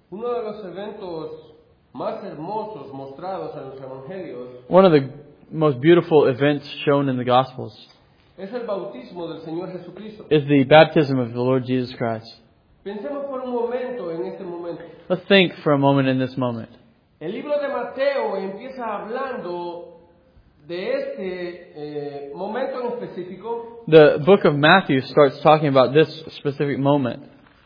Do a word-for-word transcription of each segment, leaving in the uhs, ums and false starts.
Uno de los eventos más hermosos mostrados en los evangelios One of the most beautiful events shown in the Gospels es el bautismo del Señor Jesucristo. is the baptism of the Lord Jesus Christ. Pensemos por un momento en este momento. Let's think for a moment in this moment. El libro de Mateo empieza hablando de este eh, momento en específico. The book of Matthew starts talking about this specific moment.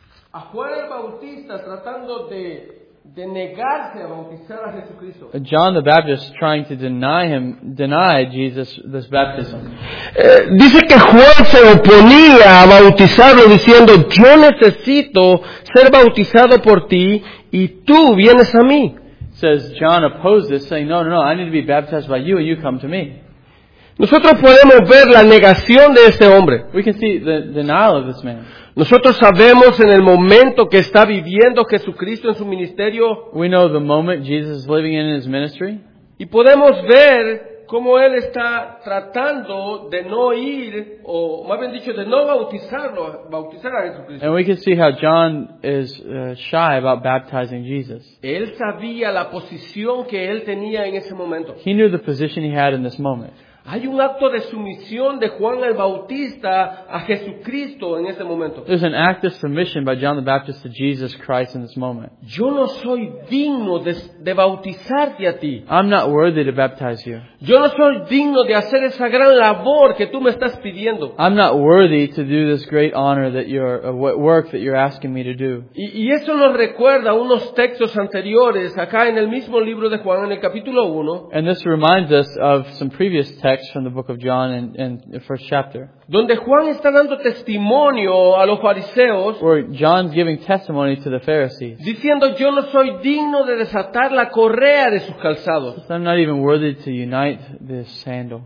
A Juan el Bautista tratando de, de negarse a bautizar a Jesucristo. John the Baptist trying to deny him, deny Jesus this baptism. Eh, dice que Juan se oponía a bautizarlo diciendo, yo necesito ser bautizado por ti y tú vienes a mí. It says John opposed this, saying, no, no, no, I need to be baptized by you and you come to me. Nosotros podemos ver la negación de este hombre. We can see the denial of this man. Nosotros sabemos en el momento que está viviendo Jesucristo en su ministerio We know the moment Jesus is living in his ministry. y podemos ver cómo él está tratando de no ir, o más bien dicho, de no bautizarlo, bautizar a Jesucristo. And we can see how John is uh, shy about baptizing Jesus. Él sabía la posición que él tenía en ese momento. He knew the position he had in this moment. Hay un acto de sumisión de Juan el Bautista a Jesucristo en ese momento. There's an act of submission by John the Baptist to Jesus Christ in this moment. Yo no soy digno de, de bautizarte a ti. I'm not worthy to baptize you. Yo no soy digno de hacer esa gran labor que tú me estás pidiendo. I'm not worthy to do this great honor that you're, uh, work that you're asking me to do. Y, y eso nos recuerda unos textos anteriores acá en el mismo libro de Juan, en el capítulo uno. And this reminds us of some previous texts from the book of John in, in the first chapter, Donde Juan está dando testimonio a los fariseos, where John's giving testimony to the Pharisees. diciendo yo no soy digno de desatar la correa de sus calzados. I'm not even worthy to unite this sandal.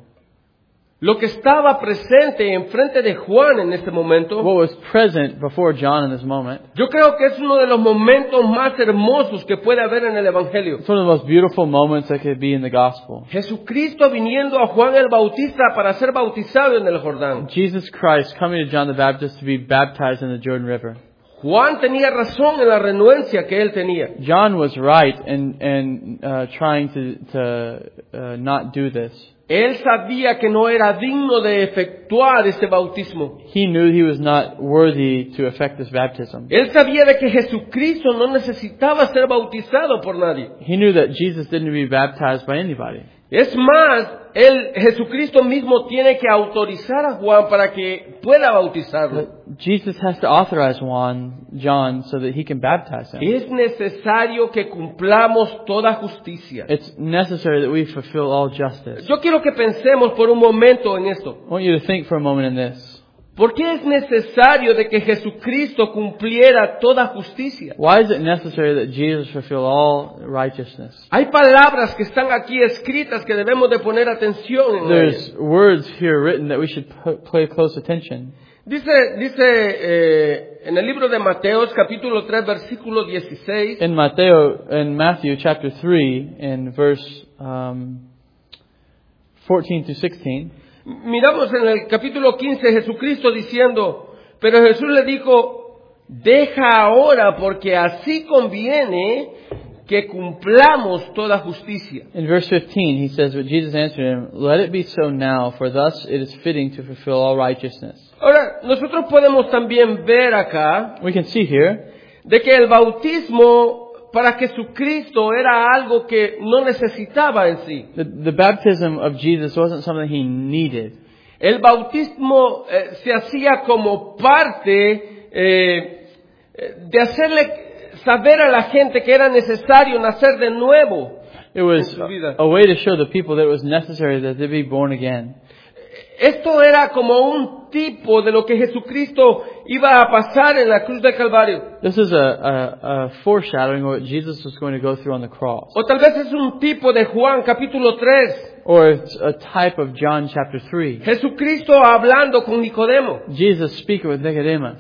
Lo que estaba presente enfrente de Juan en este momento, What was present before John in this moment, yo creo que es uno de los momentos más hermosos que puede haber en el Evangelio. it's one of the most beautiful moments that could be in the gospel. Jesucristo viniendo a Juan el Bautista para ser bautizado en el Jordán. Jesus Christ coming to John the Baptist to be baptized in the Jordan River. Juan tenía razón en la renuencia que él tenía. John was right in, in uh, trying to, to uh, not do this. Él sabía que no era digno de efectuar este bautismo. He knew he was not worthy to effect this baptism. Él sabía de que Jesucristo no necesitaba ser bautizado por nadie. He knew that Jesus didn't need to be baptized by anybody. Es más, él, Jesucristo mismo tiene que autorizar a Juan para que pueda bautizarlo. But Jesus has to authorize Juan, John so that he can baptize him. Es necesario que cumplamos toda justicia. It's necessary that we fulfill all justice. Yo quiero que pensemos por un momento en esto. I want you to think for a moment in this. ¿Por qué es necesario de que Jesucristo cumpliera toda justicia? Why is it necessary that Jesus fulfill all righteousness? Hay palabras que están aquí escritas que debemos de poner atención en There's ellas. words here written that we should put, pay close attention. Dice, dice eh, en el libro de Mateos capítulo tres versículo dieciséis. In Mateo, in Matthew chapter three, in verse um, fourteen to sixteen, Miramos en el capítulo quince Jesucristo diciendo, pero Jesús le dijo, deja ahora porque así conviene que cumplamos toda justicia. in verse fifteen, he says, but Jesus answered him, let it be so now, for thus it is fitting to fulfill all righteousness. Ahora, nosotros podemos también ver acá We can see here de que el bautismo para Jesucristo era algo que no necesitaba en sí. that the baptism of Jesus wasn't something he needed. El bautismo eh, se hacía como parte eh, de hacerle saber a la gente que era necesario nacer de nuevo. It was a way to show the people that it was necessary that they be born again. Esto era como un tipo de lo que Jesucristo iba a pasar en la cruz del Calvario. This is a, a, a foreshadowing of what Jesus was going to go through on the cross. O tal vez es un tipo de Juan capítulo tres. Or it's a type of John chapter three. Jesucristo hablando con Nicodemo. Jesus speaking with Nicodemus.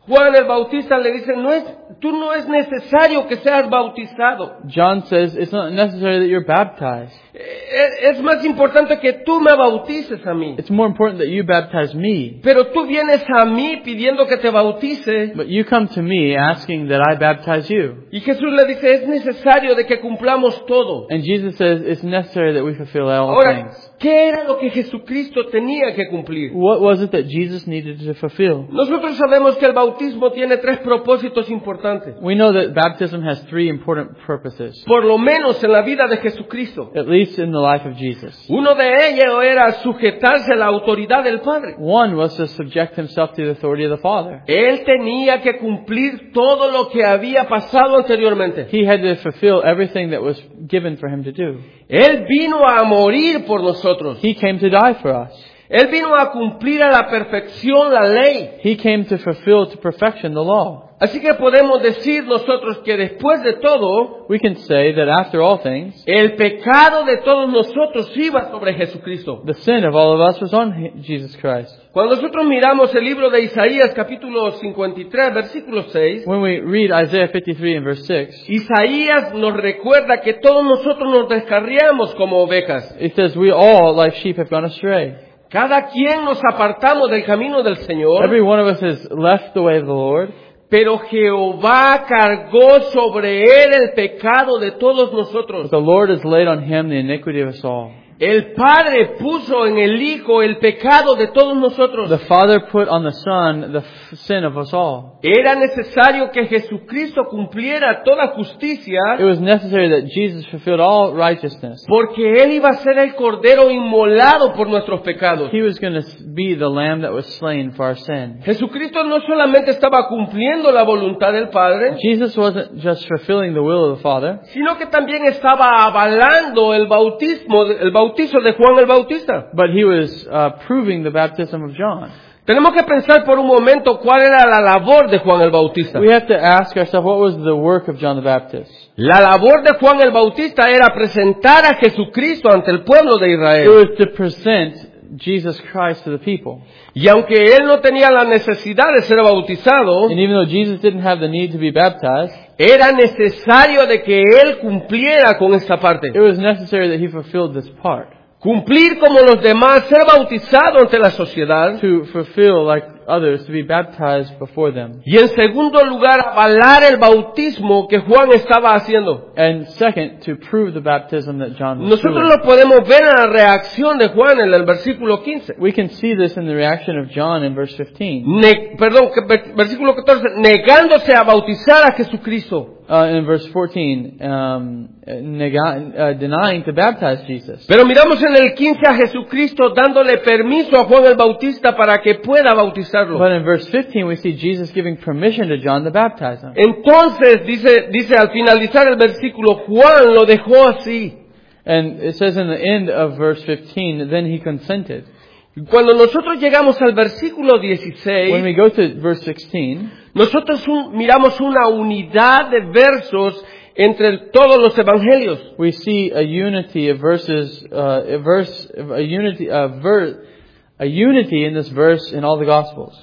Juan el Bautista le dice, no es, tú no es necesario que seas bautizado. John says it's not necessary that you're baptized. Eh, Es más importante que tú me bautices a mí. It's more important that you baptize me. Pero tú vienes a mí pidiendo que te bautice. But you come to me asking that I baptize you. Y Jesús le dice, es necesario de que cumplamos todo. And Jesus says it's necessary that we fulfill all Ahora, things. ¿qué era lo que Jesucristo tenía que cumplir? What was it that Jesus needed to fulfill? Nosotros sabemos que el bautismo tiene tres propósitos importantes. We know that baptism has three important purposes, Por lo menos en la vida de Jesucristo. at least in the life of Jesus. Uno de ellos era sujetarse a la autoridad del Padre. One was to subject himself to the authority of the Father. Él tenía que cumplir todo lo que había pasado anteriormente. He had to fulfill everything that was given for him to do. Él vino a morir por nosotros. He came to die for us. Él vino a cumplir a la perfección la ley. He came to fulfill to perfection the law. Así que podemos decir nosotros que después de todo, We can say that after all things, el pecado de todos nosotros iba sobre Jesucristo. the sin of all of us was on He- Jesus Christ. Cuando nosotros miramos el libro de Isaías capítulo cincuenta y tres, versículo seis, When we read Isaiah fifty-three and verse six, Isaías nos recuerda que todos nosotros nos descarriamos como ovejas. it says, we all, like sheep, have gone astray. Cada quien nos apartamos del camino del Señor, Every one of us has left the way of the Lord, pero Jehová cargó sobre él el pecado de todos nosotros. but the Lord has laid on him the iniquity of us all. El Padre puso en el Hijo el pecado de todos nosotros. The Father put on the Son the f- sin of us all. Era necesario que Jesucristo cumpliera toda justicia, It was necessary that Jesus fulfilled all righteousness. porque Él iba a ser el Cordero inmolado por nuestros pecados. He was going to be the lamb that was slain for our sin. Jesucristo no solamente estaba cumpliendo la voluntad del Padre, Jesus wasn't just fulfilling the will of the Father, sino que también estaba avalando el bautismo, el bautizo de Juan el Bautista. but he was uh, proving the baptism of John. Tenemos que pensar por un momento cuál era la labor de Juan el Bautista. We have to ask ourselves, what was the work of John the Baptist? La labor de Juan el Bautista era presentar a Jesucristo ante el pueblo de It Israel. was to present Jesus Christ to the people. Y aunque él no tenía la necesidad de ser bautizado, And even though Jesus didn't have the need to be baptized, era necesario de que él cumpliera con esta parte. it was necessary that he fulfilled this part. Cumplir como los demás, ser bautizado ante la sociedad. To fulfill, like others, to be baptized before them. Y en segundo lugar, avalar el bautismo que Juan estaba haciendo. And second, to prove the baptism that John was Nosotros doing. lo podemos ver en la reacción de Juan en el versículo quince. We can see this in the reaction of John in verse fifteen. Ne- perdón, que- ver- versículo catorce, negándose a bautizar a Jesucristo. Uh, in verse fourteen, um, nega- uh, denying to baptize Jesus. Pero miramos en el quince a Jesucristo dándole permiso a Juan el Bautista para que pueda bautizarlo. But in verse fifteen, we see Jesus giving permission to John to baptize him. Entonces, dice, dice al finalizar el versículo, Juan lo dejó así. And it says in the end of verse fifteen, then he consented. Cuando nosotros llegamos al versículo When we dieciséis, go to verse sixteen, nosotros un- miramos una unidad de versos entre todos los evangelios. we see a unity of verses, uh, a verse, a unity, a ver, a unity in this verse in all the Gospels.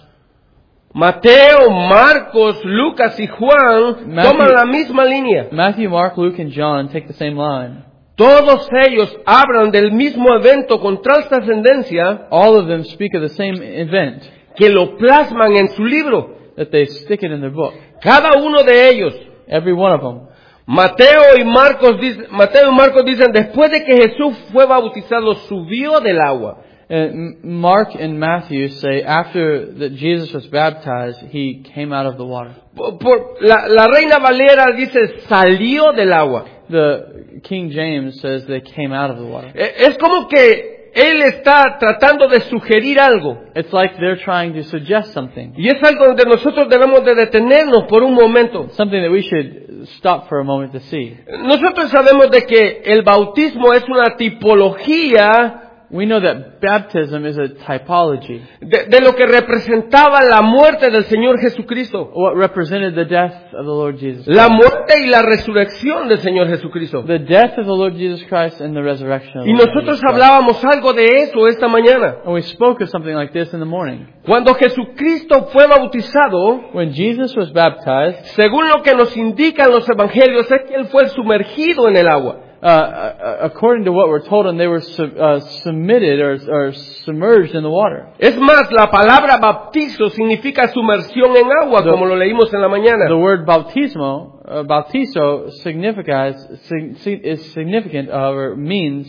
Mateo, Marcos, Lucas y Juan Matthew- toman la misma línea. Matthew, Mark, Luke, and John take the same line. Todos ellos hablan del mismo evento con trascendencia All of them speak of the same event, que lo plasman en su libro. that they stick it in their book. Cada uno de ellos. Every one of them. Mateo y Marcos dicen, Mateo y Marcos dicen, después de que Jesús fue bautizado, subió del agua. And Mark and Matthew say after that Jesus was baptized, he came out of the water. Por, por- la, la Reina Valera dice, salió del agua. The King James says they came out of the water. Eh, Es como que él está tratando de sugerir algo. It's like they're trying to suggest something. Y es algo donde nosotros debemos de detenernos por un momento. Something that we should stop for a moment to see. Nosotros sabemos de que el bautismo es una tipología we know that baptism is a typology. de, de lo que representaba la muerte del Señor Jesucristo. What represented the death of the Lord Jesus Christ. La muerte y la resurrección del Señor Jesucristo. The death of the Lord Jesus Christ and the resurrection of the Y Lord nosotros Jesus Christ. hablábamos algo de eso esta mañana. And we spoke of something like this in the morning. Cuando Jesucristo fue bautizado, When Jesus was baptized, según lo que nos indican los evangelios, es que Él fue sumergido en el agua. uh, uh, according to what we're told, and they were su- uh, submitted or, or submerged in the water. Es más, la palabra bautizo significa sumersión en agua, The- como lo leímos en la mañana. The word bautismo, uh, bautizo, signifies sig- sig- is significant uh, or means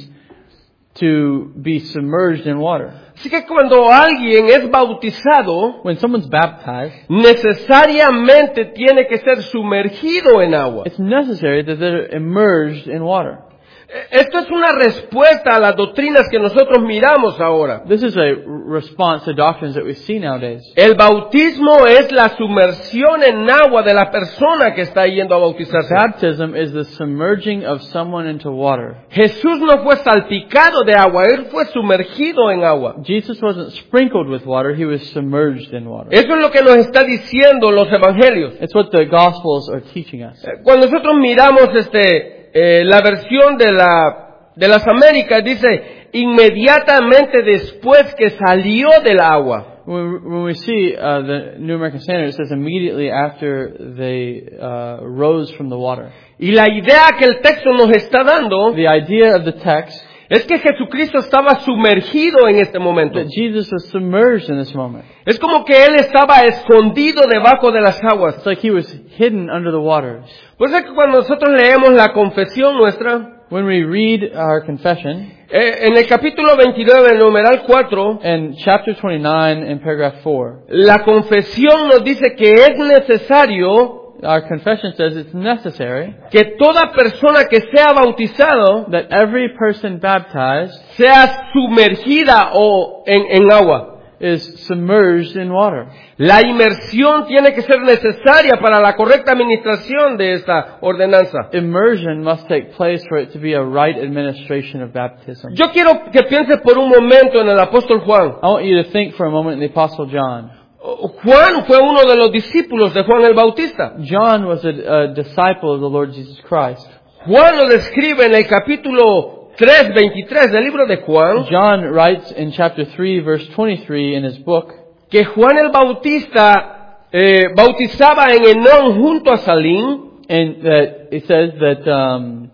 to be submerged in water. Así que cuando alguien es bautizado, When someone's baptized, necesariamente tiene que ser sumergido en agua. it's necessary that they're immersed in water. Esto es una respuesta a las doctrinas que nosotros miramos ahora. This is a r- response to doctrines that we see nowadays. El bautismo es la sumersión en agua de la persona que está yendo a bautizarse. Baptism is the submerging of someone into water. Jesús no fue salpicado de agua, Él fue sumergido en agua. Jesus wasn't sprinkled with water, he was submerged in water. Eso es lo que nos está diciendo los evangelios. It's what the Gospels are teaching us. Cuando nosotros miramos este eh, la versión de la de las Américas, dice inmediatamente después que salió del agua. When, when we see uh, the New American Standard, it says immediately after they uh, rose from the water. Y la idea que el texto nos está dando The idea of the text es que Jesucristo estaba sumergido en este momento. that Jesus was submerged in this moment. Es como que Él estaba escondido debajo de las aguas. It's like he was hidden under the waters. Pues es que cuando nosotros leemos la confesión nuestra, When we read our confession, eh, en el capítulo veintinueve, el numeral cuatro, in chapter twenty-nine, in paragraph four, la confesión nos dice que es necesario our confession says it's necessary que toda persona que sea bautizado that every person baptized sea sumergida o en, en agua. is submerged in water. La inmersión tiene que ser necesaria para la correcta administración de esta ordenanza. Immersion must take place for it to be a right administration of baptism. Yo quiero que pienses por un momento en el apóstol Juan. I want you to think for a moment in the Apostle John. Juan fue uno de los discípulos de Juan el Bautista. John was a, a disciple of the Lord Jesus Christ. Juan lo describe en el capítulo tres, veintitrés del libro de Juan, John writes in chapter three, verse twenty-three in his book, que Juan el Bautista eh, bautizaba en Enón junto a Salim, and that it says that um,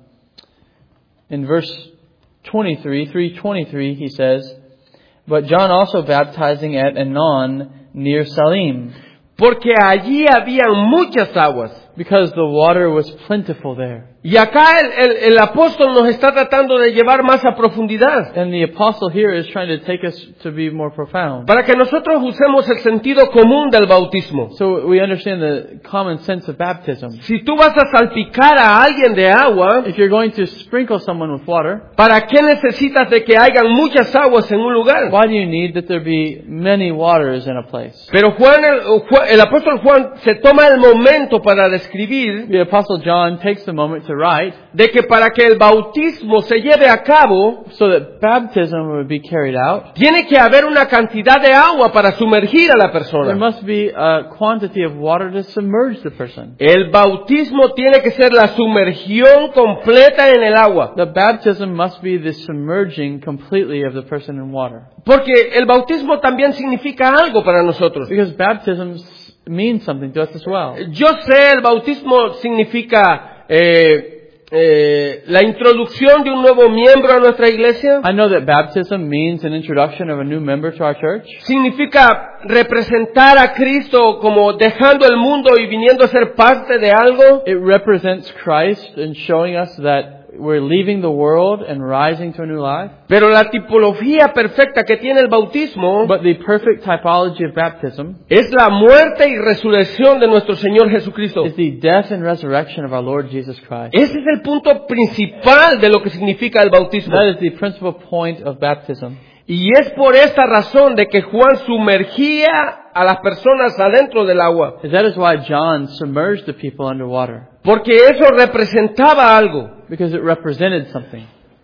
in verse twenty-three, three twenty-three, he says, "But John also baptizing at Enon near Salim, porque allí habían muchas aguas. because the water was plentiful there." Y acá el, el, el apóstol nos está tratando de llevar más a profundidad, And the apostle here is trying to take us to be more profound. para que nosotros usemos el sentido común del bautismo. So we understand the common sense of baptism. Si tú vas a salpicar a alguien de agua, If you're going to sprinkle someone with water, ¿para qué necesitas de que hayan muchas aguas en un lugar? why do you need that there be many waters in a place? Pero Juan, el, Juan- el apóstol Juan se toma el momento para describir The apostle John takes the moment to write de que para que el bautismo se lleve a cabo, so that baptism would be carried out. tiene que haber una cantidad de agua para sumergir a la There persona. must be a quantity of water to submerge the person. El bautismo tiene que ser la sumergión completa en el agua. The baptism must be the submerging completely of the person in water. Porque el bautismo también significa algo para nosotros. Because baptism s- means something to us as well. Yo sé, el bautismo significa eh, eh, la introducción de un nuevo miembro a nuestra iglesia. I know that baptism means an introduction of a new member to our church. Significa representar a Cristo como dejando el mundo y viniendo a ser parte de algo. It represents Christ and showing us that we're leaving the world and rising to a new life. Pero la tipología perfecta que tiene el bautismo But the perfect typology of baptism es la muerte y resurrección de nuestro Señor Jesucristo. is the death and resurrection of our Lord Jesus Christ. Ese es el punto principal de lo que significa el bautismo. That is the principal point of baptism. Y es por esta razón de que Juan sumergía a las personas adentro del agua. And that is why John submerged the people underwater. Porque eso representaba algo. Because it represented something.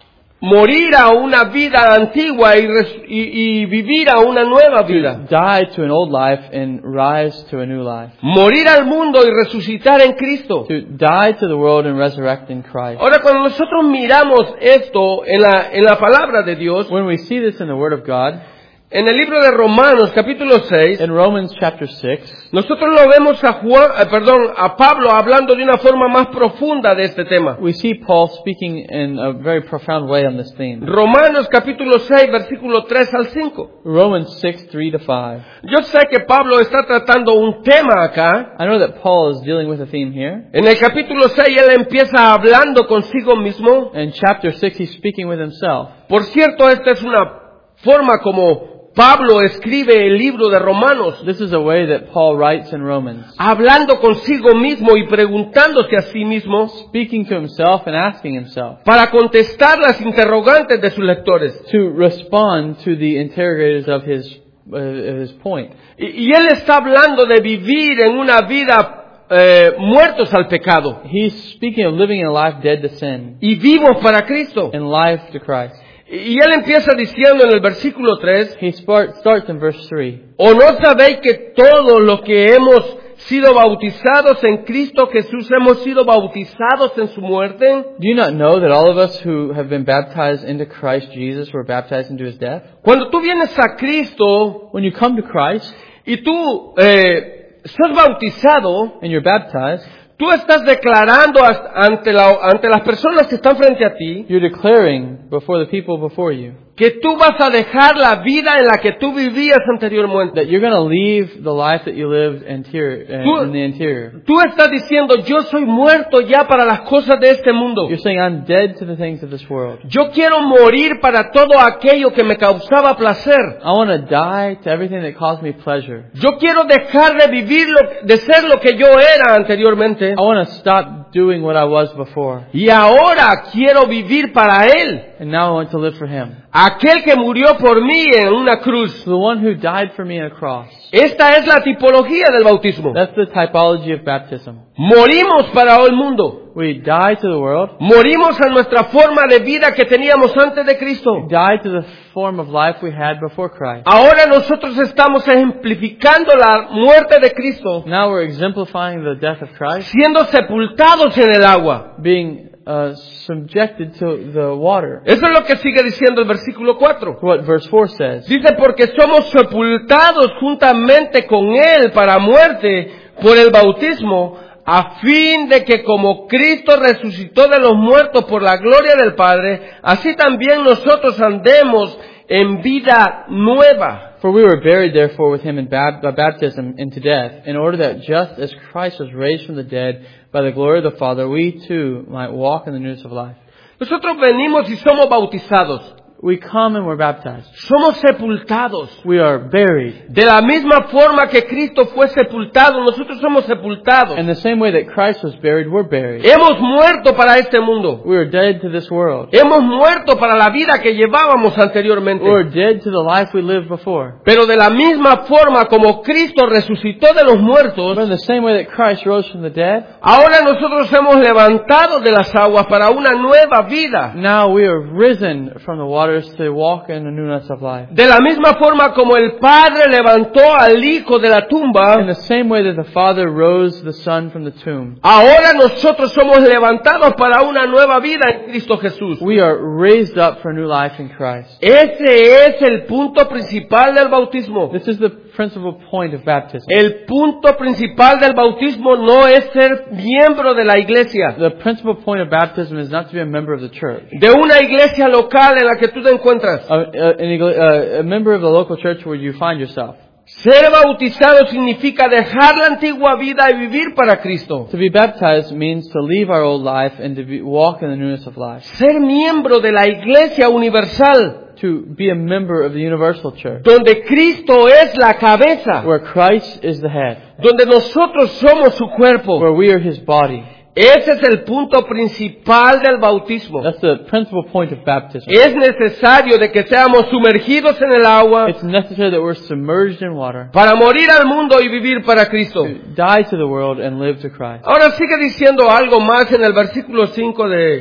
morir a una vida antigua y, res, y, y vivir a una nueva vida. To die to an old life and rise to a new life. Morir al mundo y resucitar en Cristo. To die to the world and resurrect in Christ. Ahora, cuando nosotros miramos esto en la, en la palabra de Dios, When we see this in the Word of God, en el libro de Romanos, capítulo seis, in Romans chapter six, nosotros lo vemos a Juan, eh, perdón, a Pablo hablando de una forma más profunda de este tema. we see Paul speaking in a very profound way on this theme. Romanos capítulo seis, versículo tres al cinco. Romans six, three to five. Yo sé que Pablo está tratando un tema acá. I know that Paul is dealing with a theme here. En el capítulo seis él empieza hablando consigo mismo. In chapter six, he's speaking with himself. Por cierto, esta es una forma como Pablo escribe el libro de Romanos, This is a way that Paul writes in Romans, hablando consigo mismo y preguntándose a sí mismo speaking to himself and asking himself para contestar las interrogantes de sus lectores. to respond to the interrogators of his, uh, of his point. Y, y él está hablando de vivir en una vida eh, muertos al pecado He's speaking of living in a life dead to sin y vivos para Cristo. and life to Christ. Y él empieza diciendo en el versículo tres, He start, starts in verse three. ¿o no sabéis que todos los que hemos sido bautizados en Cristo Jesús hemos sido bautizados en su muerte? Do you not know that all of us who have been baptized into Christ Jesus were baptized into His death? Cuando tú vienes a Cristo When you come to Christ y tú eh, sos bautizado, and you're baptized, tú estás declarando ante, la, ante las personas que están frente a ti you're declaring before the people before you que tú vas a dejar la vida en la que tú vivías anteriormente. that you're going to leave the life that you lived interior, Tú- uh, in the interior. Tú estás diciendo, yo soy muerto ya para las cosas de este mundo. You're saying, I'm dead to the things of this world. Yo quiero morir para todo aquello que me causaba placer. I want to die to everything that caused me pleasure. Yo quiero dejar de vivir, lo, de ser lo que yo era anteriormente. I want to stop doing what I was before. Y ahora quiero vivir para Él. And now I want to live for Him. Aquel que murió por mí en una cruz. The one who died for me on a cross. Esta es la tipología del bautismo. That's the typology of baptism. Morimos para el mundo. We die to the world. Morimos a nuestra forma de vida que teníamos antes de Cristo. We die to the form of life we had before Christ. Ahora nosotros estamos ejemplificando la muerte de Cristo, Now we're exemplifying the death of Christ, siendo sepultados en el agua. being uh, subjected to the water. Eso es lo que sigue diciendo el versículo cuatro. What verse four says. Dice, porque somos sepultados juntamente con Él para muerte por el bautismo, a fin de que como Cristo resucitó de los muertos por la gloria del Padre, así también nosotros andemos en vida nueva. For we were buried therefore with Him in bab- by baptism into death, in order that just as Christ was raised from the dead by the glory of the Father, we too might walk in the newness of life. Nosotros venimos y somos bautizados. We come and we're baptized. Somos sepultados. We are buried. De la misma forma que Cristo fue sepultado, nosotros somos sepultados. In the same way that Christ was buried, we're buried. Hemos muerto para este mundo. We are dead to this world. Hemos muerto para la vida que llevábamos anteriormente. We're dead to the life we lived before. Pero de la misma forma como Cristo resucitó de los muertos, But in the same way that Christ rose from the dead, ahora nosotros hemos levantado de las aguas para una nueva vida. now we are risen from the waters to walk in the newness of life. De la misma forma como el Padre levantó al Hijo de la In tumba, the same way that the Father rose the Son from the tomb, ahora nosotros somos levantados para una nueva vida en Cristo Jesús. we are raised up for a new life in Christ. Ese es el punto principal del bautismo. This is the principal point of baptism. El punto principal del bautismo no es ser miembro de la iglesia, The principal point of baptism is not to be a member of the church. de una iglesia local en la que tú te encuentras. A, a, an igle- uh, a member of the local church where you find yourself. Ser bautizado significa dejar la antigua vida y vivir para Cristo. To be baptized means to leave our old life and to be, walk in the newness of life. Ser miembro de la iglesia universal, To be a member of the universal church, donde Cristo es la cabeza, where Christ is the head, donde nosotros somos su cuerpo. where we are His body. Ese es el punto principal del bautismo. That's the principal point of baptism. Es necesario de que seamos sumergidos en el agua It's necessary that we're submerged in water para morir al mundo y vivir para Cristo. to die to the world and live to Christ. Ahora sigue diciendo algo más en el versículo cinco de,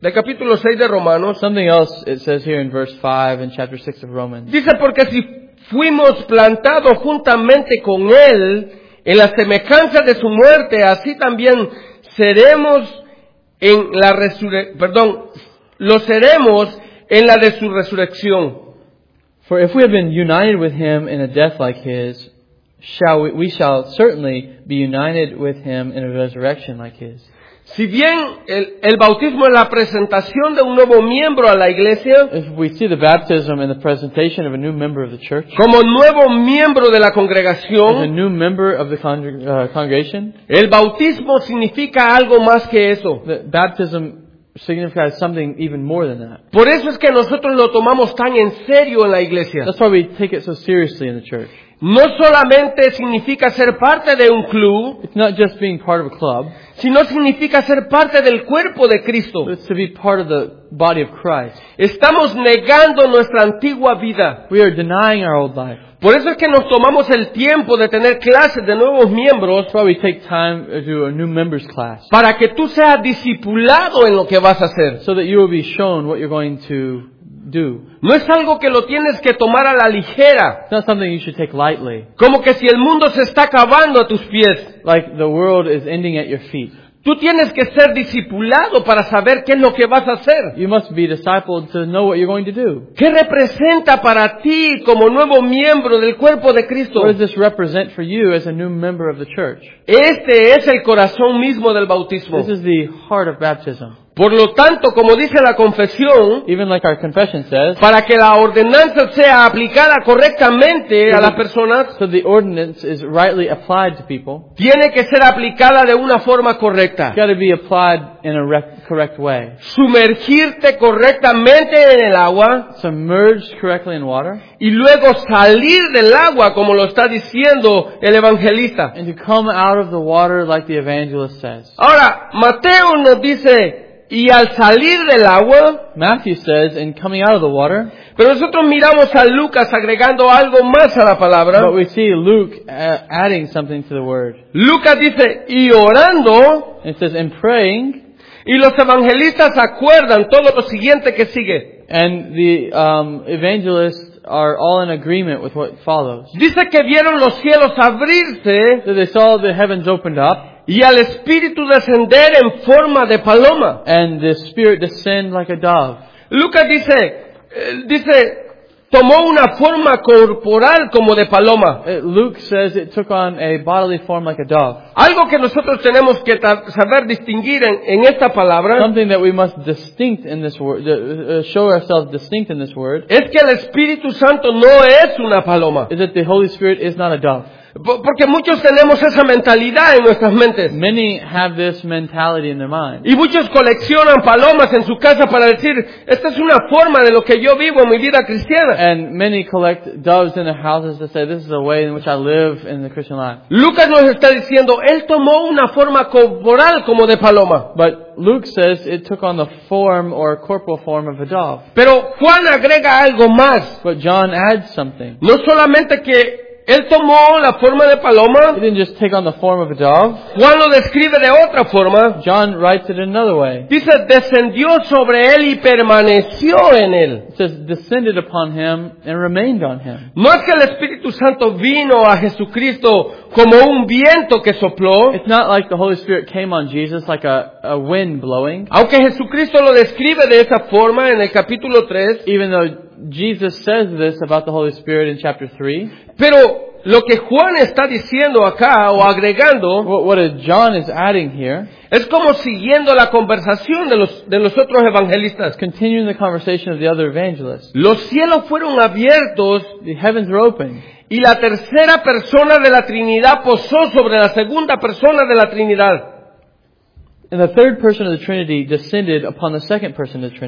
del capítulo seis de Romanos, Something else it says here in verse five in chapter six of Romans. dice, porque si fuimos plantados juntamente con Él en la semejanza de su muerte, así también seremos en la resurrección, perdón, lo seremos en la de su resurrección. For if we have been united with him in a death like his, shall we, we shall certainly be united with him in a resurrection like his. Si bien el, el bautismo es la presentación de un nuevo miembro a la iglesia, If we see the baptism and the presentation of a new member of the church, como nuevo miembro de la as a congregación, new member of the con- uh, congregation, el bautismo significa algo más que eso. the baptism signifies something even more than that. Por eso es que nosotros lo tomamos tan en serio en la iglesia. That's why we take it so seriously in the church. No solamente significa ser parte de un club, It's not just being part of a club, sino significa ser parte del cuerpo de Cristo. but it's to be part of the body of Christ. Estamos negando nuestra antigua vida. We are denying our old life. Por eso es que nos tomamos el tiempo de tener clases de nuevos miembros That's why we take time to do a new members class, para que tú seas discipulado en lo que vas a hacer. so that you will be shown what you're going to do. No es algo que lo tienes que tomar a la ligera, It's not something you should take lightly, como que si el mundo se está acabando a tus pies. like the world is ending at your feet. Tú tienes que ser discipulado para saber qué es lo que vas a hacer. You must be discipled to know what you're going to do. ¿Qué representa para ti como nuevo miembro del cuerpo de Cristo? What does this represent for you as a new member of the church? Este es el corazón mismo del bautismo. This is the heart of baptism. Por lo tanto, como dice la confesión, Even like our confession says, para que la ordenanza sea aplicada correctamente a las personas, so the ordinance is rightly applied to people. tiene que ser aplicada de una forma correcta. It's got to be applied in a rec- correct way. Sumergirte correctamente en el agua Submerged correctly in water, y luego salir del agua, como lo está diciendo el evangelista. and to come out of the water like the evangelist says. Ahora, Mateo nos dice, y al salir del agua, Matthew says, in coming out of the water, pero nosotros miramos a Lucas agregando algo más a la palabra. but we see Luke uh, adding something to the word. Lucas dice, y orando, It says, in praying, y los evangelistas acuerdan todo lo siguiente que sigue. and the um, evangelists are all in agreement with what follows. Dice que vieron los cielos abrirse So they saw the heavens opened up, y al Espíritu descender en forma de paloma. and the Spirit descend like a dove. Lucas dice, eh, dice, tomó una forma corporal como de paloma. Uh, Luke says it took on a bodily form like a dove. Algo que nosotros tenemos que ta- saber distinguir en, en esta palabra Something that we must distinct in this word, uh, uh, show ourselves distinct in this word, es que el Espíritu Santo no es una paloma. is that the Holy Spirit is not a dove. Po- Porque muchos tenemos esa mentalidad en nuestras mentes. Many have this mentality in their mind. Y muchos coleccionan palomas en su casa para decir, esta es una forma de lo que yo vivo en mi vida cristiana. And many collect doves in their houses to say, this is the way in which I live in the Christian life. Lucas nos está diciendo, él tomó una forma corporal como de paloma. But Luke says it took on the form or corporal form of a dove. Pero Juan agrega algo más. But John adds something. No solamente que él tomó la forma de He paloma, didn't just take on the form of a dove. Juan lo describe de otra forma. John writes it another way. Dice, descendió sobre él y permaneció en él. It says, descended upon him and remained on him. No es que el Espíritu Santo vino a Jesucristo como un viento que sopló, It's not like the Holy Spirit came on Jesus like a, a wind blowing. aunque Jesucristo lo describe de esa forma en el capítulo tres, Even though Jesus says this about the Holy Spirit in chapter three. pero lo que Juan está diciendo acá o agregando What, what John is adding here, es como siguiendo la conversación de los, de los otros evangelistas. continuing the conversation of the other evangelists. Los cielos fueron abiertos The heavens were open, y la tercera persona de la Trinidad posó sobre la segunda persona de la Trinidad. and the third person of the Trinity descended upon the second person of the Trinity.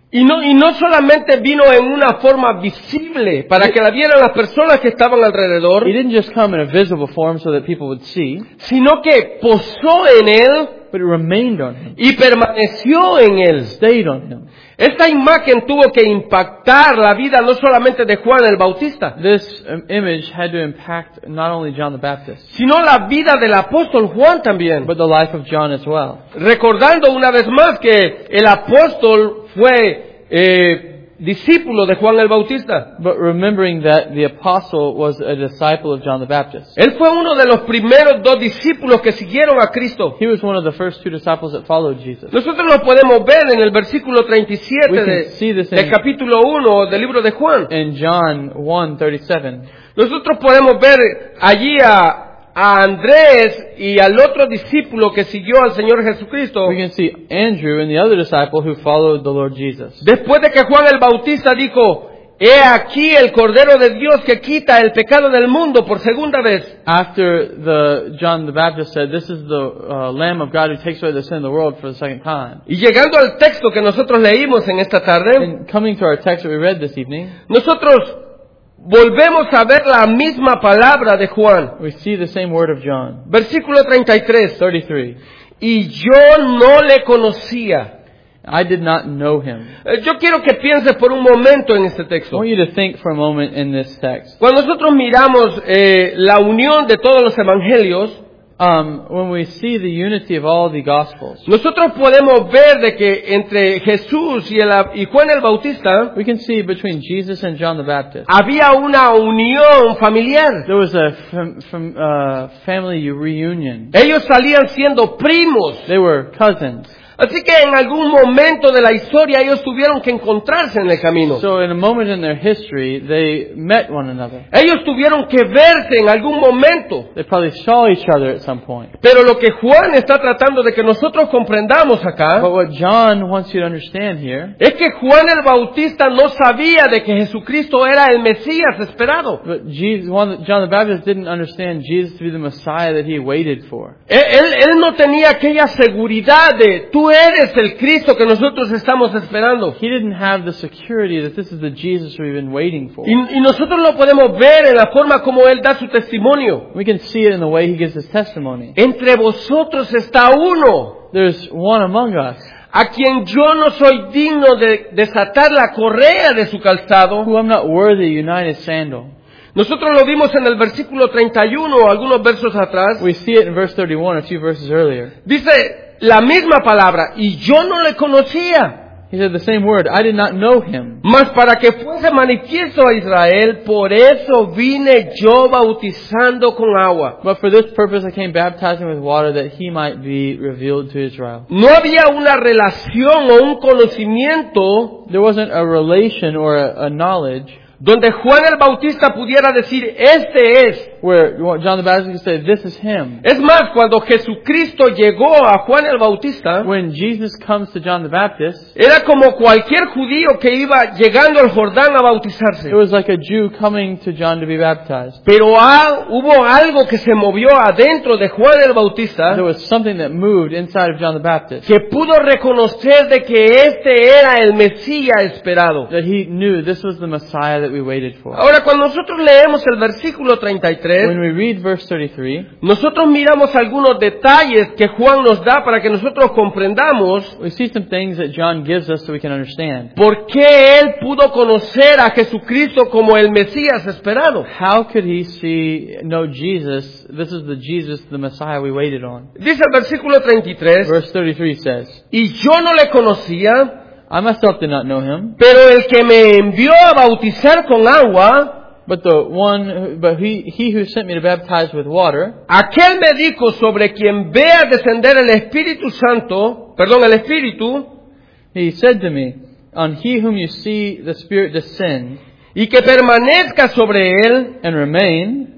Y no, y no solamente vino en una forma visible para que la vieran las personas que estaban alrededor, He didn't just come in a visible form so that people would see, sino que posó en él but it remained on him, y permaneció en él. stayed on him. Esta imagen tuvo que impactar la vida no solamente de Juan el Bautista, This um, image had to impact not only John the Baptist, sino la vida del apóstol Juan también. but the life of John as well. Recordando una vez más que el apóstol fue eh, discípulo de Juan el Bautista. But remembering that the apostle was a disciple of John the Baptist. Él fue uno de los primeros dos discípulos que siguieron a Cristo. He was one of the first two disciples that followed Jesus. Nosotros lo podemos ver en el versículo treinta y siete We can de, see this del in- capítulo uno del libro de Juan. In John one thirty-seven, Nosotros podemos ver allí a, a Andrés y al otro discípulo que siguió al Señor Jesucristo. we can see Andrew and the other disciple who followed the Lord Jesus. Después de que Juan el Bautista dijo, he aquí el Cordero de Dios que quita el pecado del mundo por segunda vez. After the John the Baptist said, "This is the uh, Lamb of God who takes away the sin of the world," for the second time. Y llegando al texto que nosotros leímos en esta tarde, And coming to our text that we read this evening, nosotros volvemos a ver la misma palabra de Juan. we see the same word of John. Versículo treinta y tres. thirty-three. Y yo no le conocía. I did not know him. Eh, Yo quiero que pienses por un momento en este I texto. want you to think for a moment in this text. Cuando nosotros miramos eh, la unión de todos los evangelios, Um, when we see the unity of all the Gospels, nosotros podemos ver de que entre Jesús y, el, y Juan el Bautista we can see between Jesus and John the Baptist, había una unión familiar. there was a fam- fam- uh, family reunion. Ellos salían siendo primos. They were cousins. Así que en algún momento de la historia ellos tuvieron que encontrarse en el camino. So in a moment in their history, they met one another. Ellos tuvieron que verse en algún momento. They probably saw each other at some point. Pero lo que Juan está tratando de que nosotros comprendamos acá But what John wants you to understand here, es que Juan el Bautista no sabía de que Jesucristo era el Mesías esperado. but Jesus, one, John the Baptist didn't understand Jesus to be the Messiah that he waited for. Él, él, él no tenía aquella seguridad de tú eres el Cristo que nosotros estamos esperando. He didn't have the security that this is the Jesus we've been waiting for. Y, y nosotros lo podemos ver en la forma como él da su testimonio. We can see it in the way he gives his testimony. Entre vosotros está uno There's one among us a quien yo no soy digno de desatar la correa de su calzado. who I'm not worthy to unite his sandal. Nosotros lo vimos en el versículo treinta y uno, algunos versos atrás. We see it in verse thirty-one, a few verses earlier. Dice la misma palabra, y yo no le conocía. He said the same word, I did not know him. Mas para que fuese manifiesto a Israel, por eso vine yo bautizando con agua. But for this purpose I came baptizing with water that he might be revealed to Israel. No había una relación o un conocimiento There wasn't a relation or a, a knowledge donde Juan el Bautista pudiera decir, este es. where John the Baptist could say, this is him. Es más, cuando Jesucristo llegó a Juan el Bautista, When Jesus comes to John the Baptist, era como cualquier judío que iba llegando al Jordán a bautizarse. it was like a Jew coming to John to be baptized. Pero ha- hubo algo que se movió adentro de Juan el Bautista There was something that moved inside of John the Baptist, que pudo reconocer de que este era el Mesías esperado. that he knew this was the Messiah that we waited for. Ahora, cuando nosotros leemos el versículo treinta y tres, When we read verse thirty-three, nosotros miramos algunos detalles que Juan nos da para que nosotros comprendamos we see some things that John gives us so we can understand. por qué él pudo conocer a Jesucristo como el Mesías esperado. How could he see, know Jesus? This is the Jesus, the Messiah we waited on. Dice el versículo treinta y tres, Verse thirty-three says, y yo no le conocía, I myself did not know him, pero el que me envió a bautizar con agua, but the one, who- but he, he who sent me to baptize with water, aquel me dijo sobre quien vea descender el Espíritu Santo, perdón, el Espíritu, he said to me, on he whom you see the Spirit descend y que permanezca sobre él, and remain,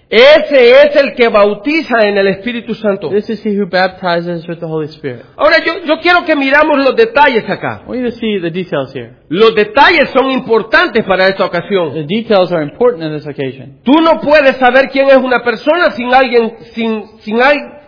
ese es el que bautiza en el Espíritu Santo. this is he who baptizes with the Holy Spirit. Ahora yo, yo quiero que miramos los detalles acá. I want you to see the details here. Los detalles son importantes para esta ocasión. The details are important in this occasion. Tú no puedes saber quién es una persona sin alguien, sin, sin al-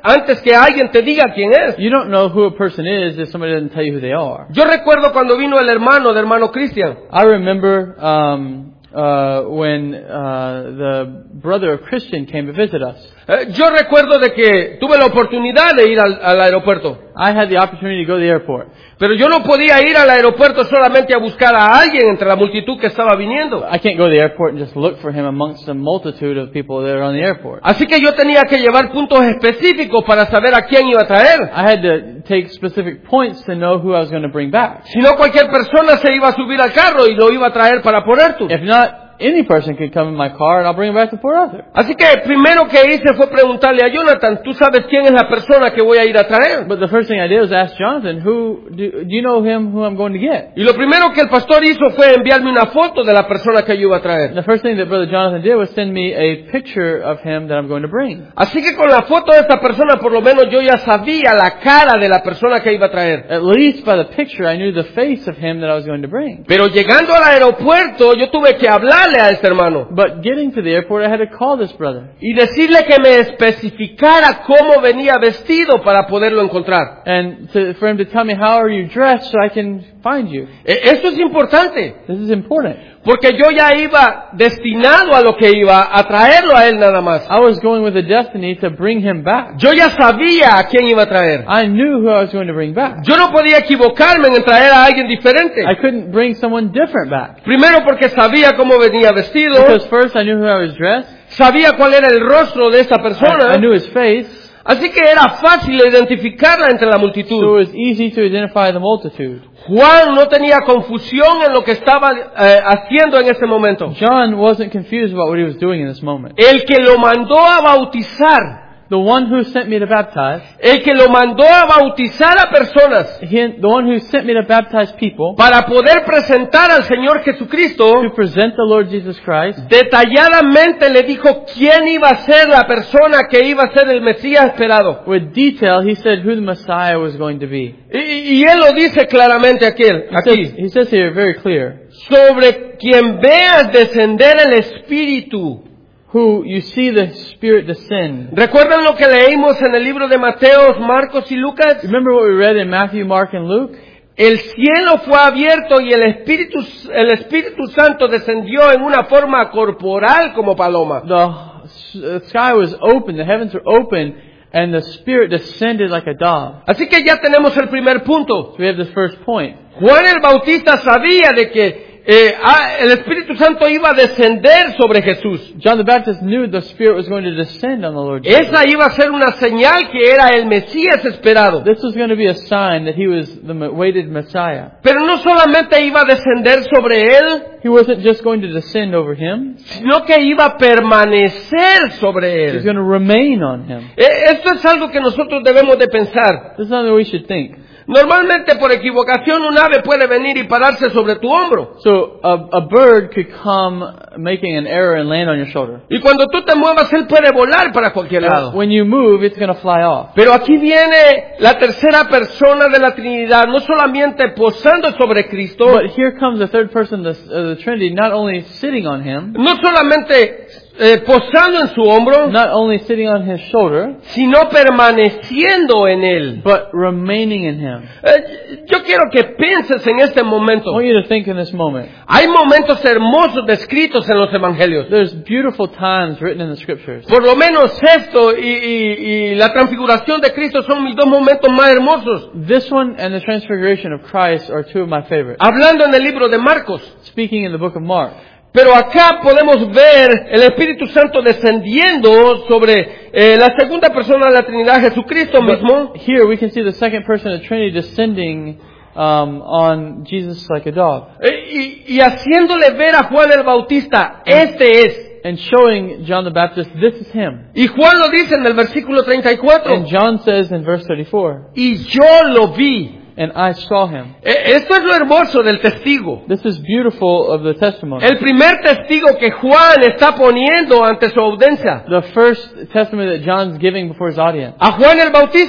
antes que alguien te diga quién es. You don't know who a person is if somebody doesn't tell you who they are. Yo recuerdo cuando vino el hermano de hermano Cristian. I remember um, uh, when uh, the brother of Christian came to visit us. Eh, yo recuerdo de que tuve la oportunidad de ir al, al aeropuerto. I had the opportunity to go to the airport. Pero yo no podía ir al aeropuerto solamente a buscar a alguien entre la multitud que estaba viniendo. I can't go to the airport and just look for him amongst the multitude of people that are on the airport. Así que yo tenía que llevar puntos específicos para saber a quién iba a traer. I had to take specific points to know who I was going to bring back. Si no, cualquier persona se iba a subir al carro y lo iba a traer para Port Arthur. If not, any person could come in my car and I'll bring him back to Port Arthur. Así que primero que hice fue preguntarle a Jonathan, ¿tú sabes quién es la persona que voy a ir a traer? But the first thing I did was ask Jonathan, who do, do you know him who I'm going to get? Y lo primero que el pastor hizo fue enviarme una foto de la persona que yo iba a traer. The first thing that Brother Jonathan did was send me a picture of him that I'm going to bring. Así que con la foto de esta persona, por lo menos yo ya sabía la cara de la persona que iba a traer. At least by the picture I knew the face of him that I was going to bring. Pero llegando al aeropuerto, yo tuve que hablarle a este hermano. But getting to the airport, I had to call this brother. Y decirle que me especificara cómo venía vestido para poderlo encontrar. And to, for him to tell me, how are you dressed so I can find you? E- Eso es importante. This is important. Porque yo ya iba destinado a lo que iba a traerlo a él nada más. I was going with a destiny to bring him back. Yo ya sabía a quién iba a traer. I knew who I was going to bring back. Yo no podía equivocarme en traer a alguien diferente. I couldn't bring someone different back. Primero porque sabía cómo venía vestido, Because first I knew how I was dressed. sabía cuál era el rostro de esta I, I persona, knew his face. así que era fácil identificarla entre la So it multitud. was easy to identify the multitude. Juan no tenía confusión en lo que estaba eh, haciendo en ese momento. John wasn't confused about what he was doing in this moment. El que lo mandó a bautizar, The one who sent me to baptize, el que lo mandó a bautizar a personas he, the one who sent me to baptize people, para poder presentar al Señor Jesucristo, to present the Lord Jesus Christ, detalladamente le dijo quién iba a ser la persona que iba a ser el Mesías esperado. with detail, he said who the Messiah was going to be. Y, y él lo dice claramente aquí, He says, aquí. he says here very clear, Sobre quien veas descender el Espíritu. who you see the Spirit descend. ¿Recuerdan lo que leímos en el libro de Mateo, Marcos y Lucas? Remember what we read in Matthew, Mark, and Luke? El cielo fue abierto y el Espíritu, el Espíritu Santo descendió en una forma corporal como paloma. The, the sky was open, the heavens were open, and the Spirit descended like a dove. Así que ya tenemos el primer punto. So we have this first point. Juan el Bautista sabía de que eh, ah, el Espíritu Santo iba a descender sobre Jesús. John the Baptist knew the Spirit was going to descend on the Lord Jesus. Esa iba a ser una señal que era el Mesías esperado. This was going to be a sign that he was the awaited Messiah. Pero no solamente iba a descender sobre él, He wasn't just going to descend over him, sino que iba a permanecer sobre he was él. going to remain on him. Eh, Esto es algo que nosotros debemos de pensar. This is something we should think. Normalmente por equivocación un ave puede venir y pararse sobre tu hombro. So a, a bird could come making an error and land on your shoulder. Y cuando tú te muevas, él puede volar para cualquier lado. When you move, it's going to fly off. Pero aquí viene la tercera persona de la Trinidad, no solamente posando sobre Cristo, But here comes the third person of the, of the Trinity, not only sitting on him, no solamente eh, posando en su hombro, not only sitting on his shoulder, sino permaneciendo en él. but remaining in him. Eh, yo quiero que pienses en este I momento. want you to think in this moment. Hay momentos hermosos descritos en los evangelios. There's beautiful times written in the scriptures. Por lo menos esto y, y, y la transfiguración de Cristo son mis dos momentos más hermosos. This one and the transfiguration of Christ are two of my favorites. Hablando en el libro de Marcos. Speaking in the book of Mark. Pero acá podemos ver el Espíritu Santo descendiendo sobre eh, la segunda persona de la Trinidad, Jesucristo mismo. But here we can see the second person of the Trinity descending um, on Jesus like a dove. eh, y, y haciéndole ver a Juan el Bautista, este es. And showing John the Baptist, this is him. Y Juan lo dice en el versículo treinta y cuatro. And John says in verse thirty-four, Y yo lo vi. and I saw him. Eh, Esto es lo hermoso del testigo. This is beautiful of the testimony. El primer testigo que Juan está poniendo ante su audiencia. The first testimony that John's giving before his audience. A Juan el Bautista.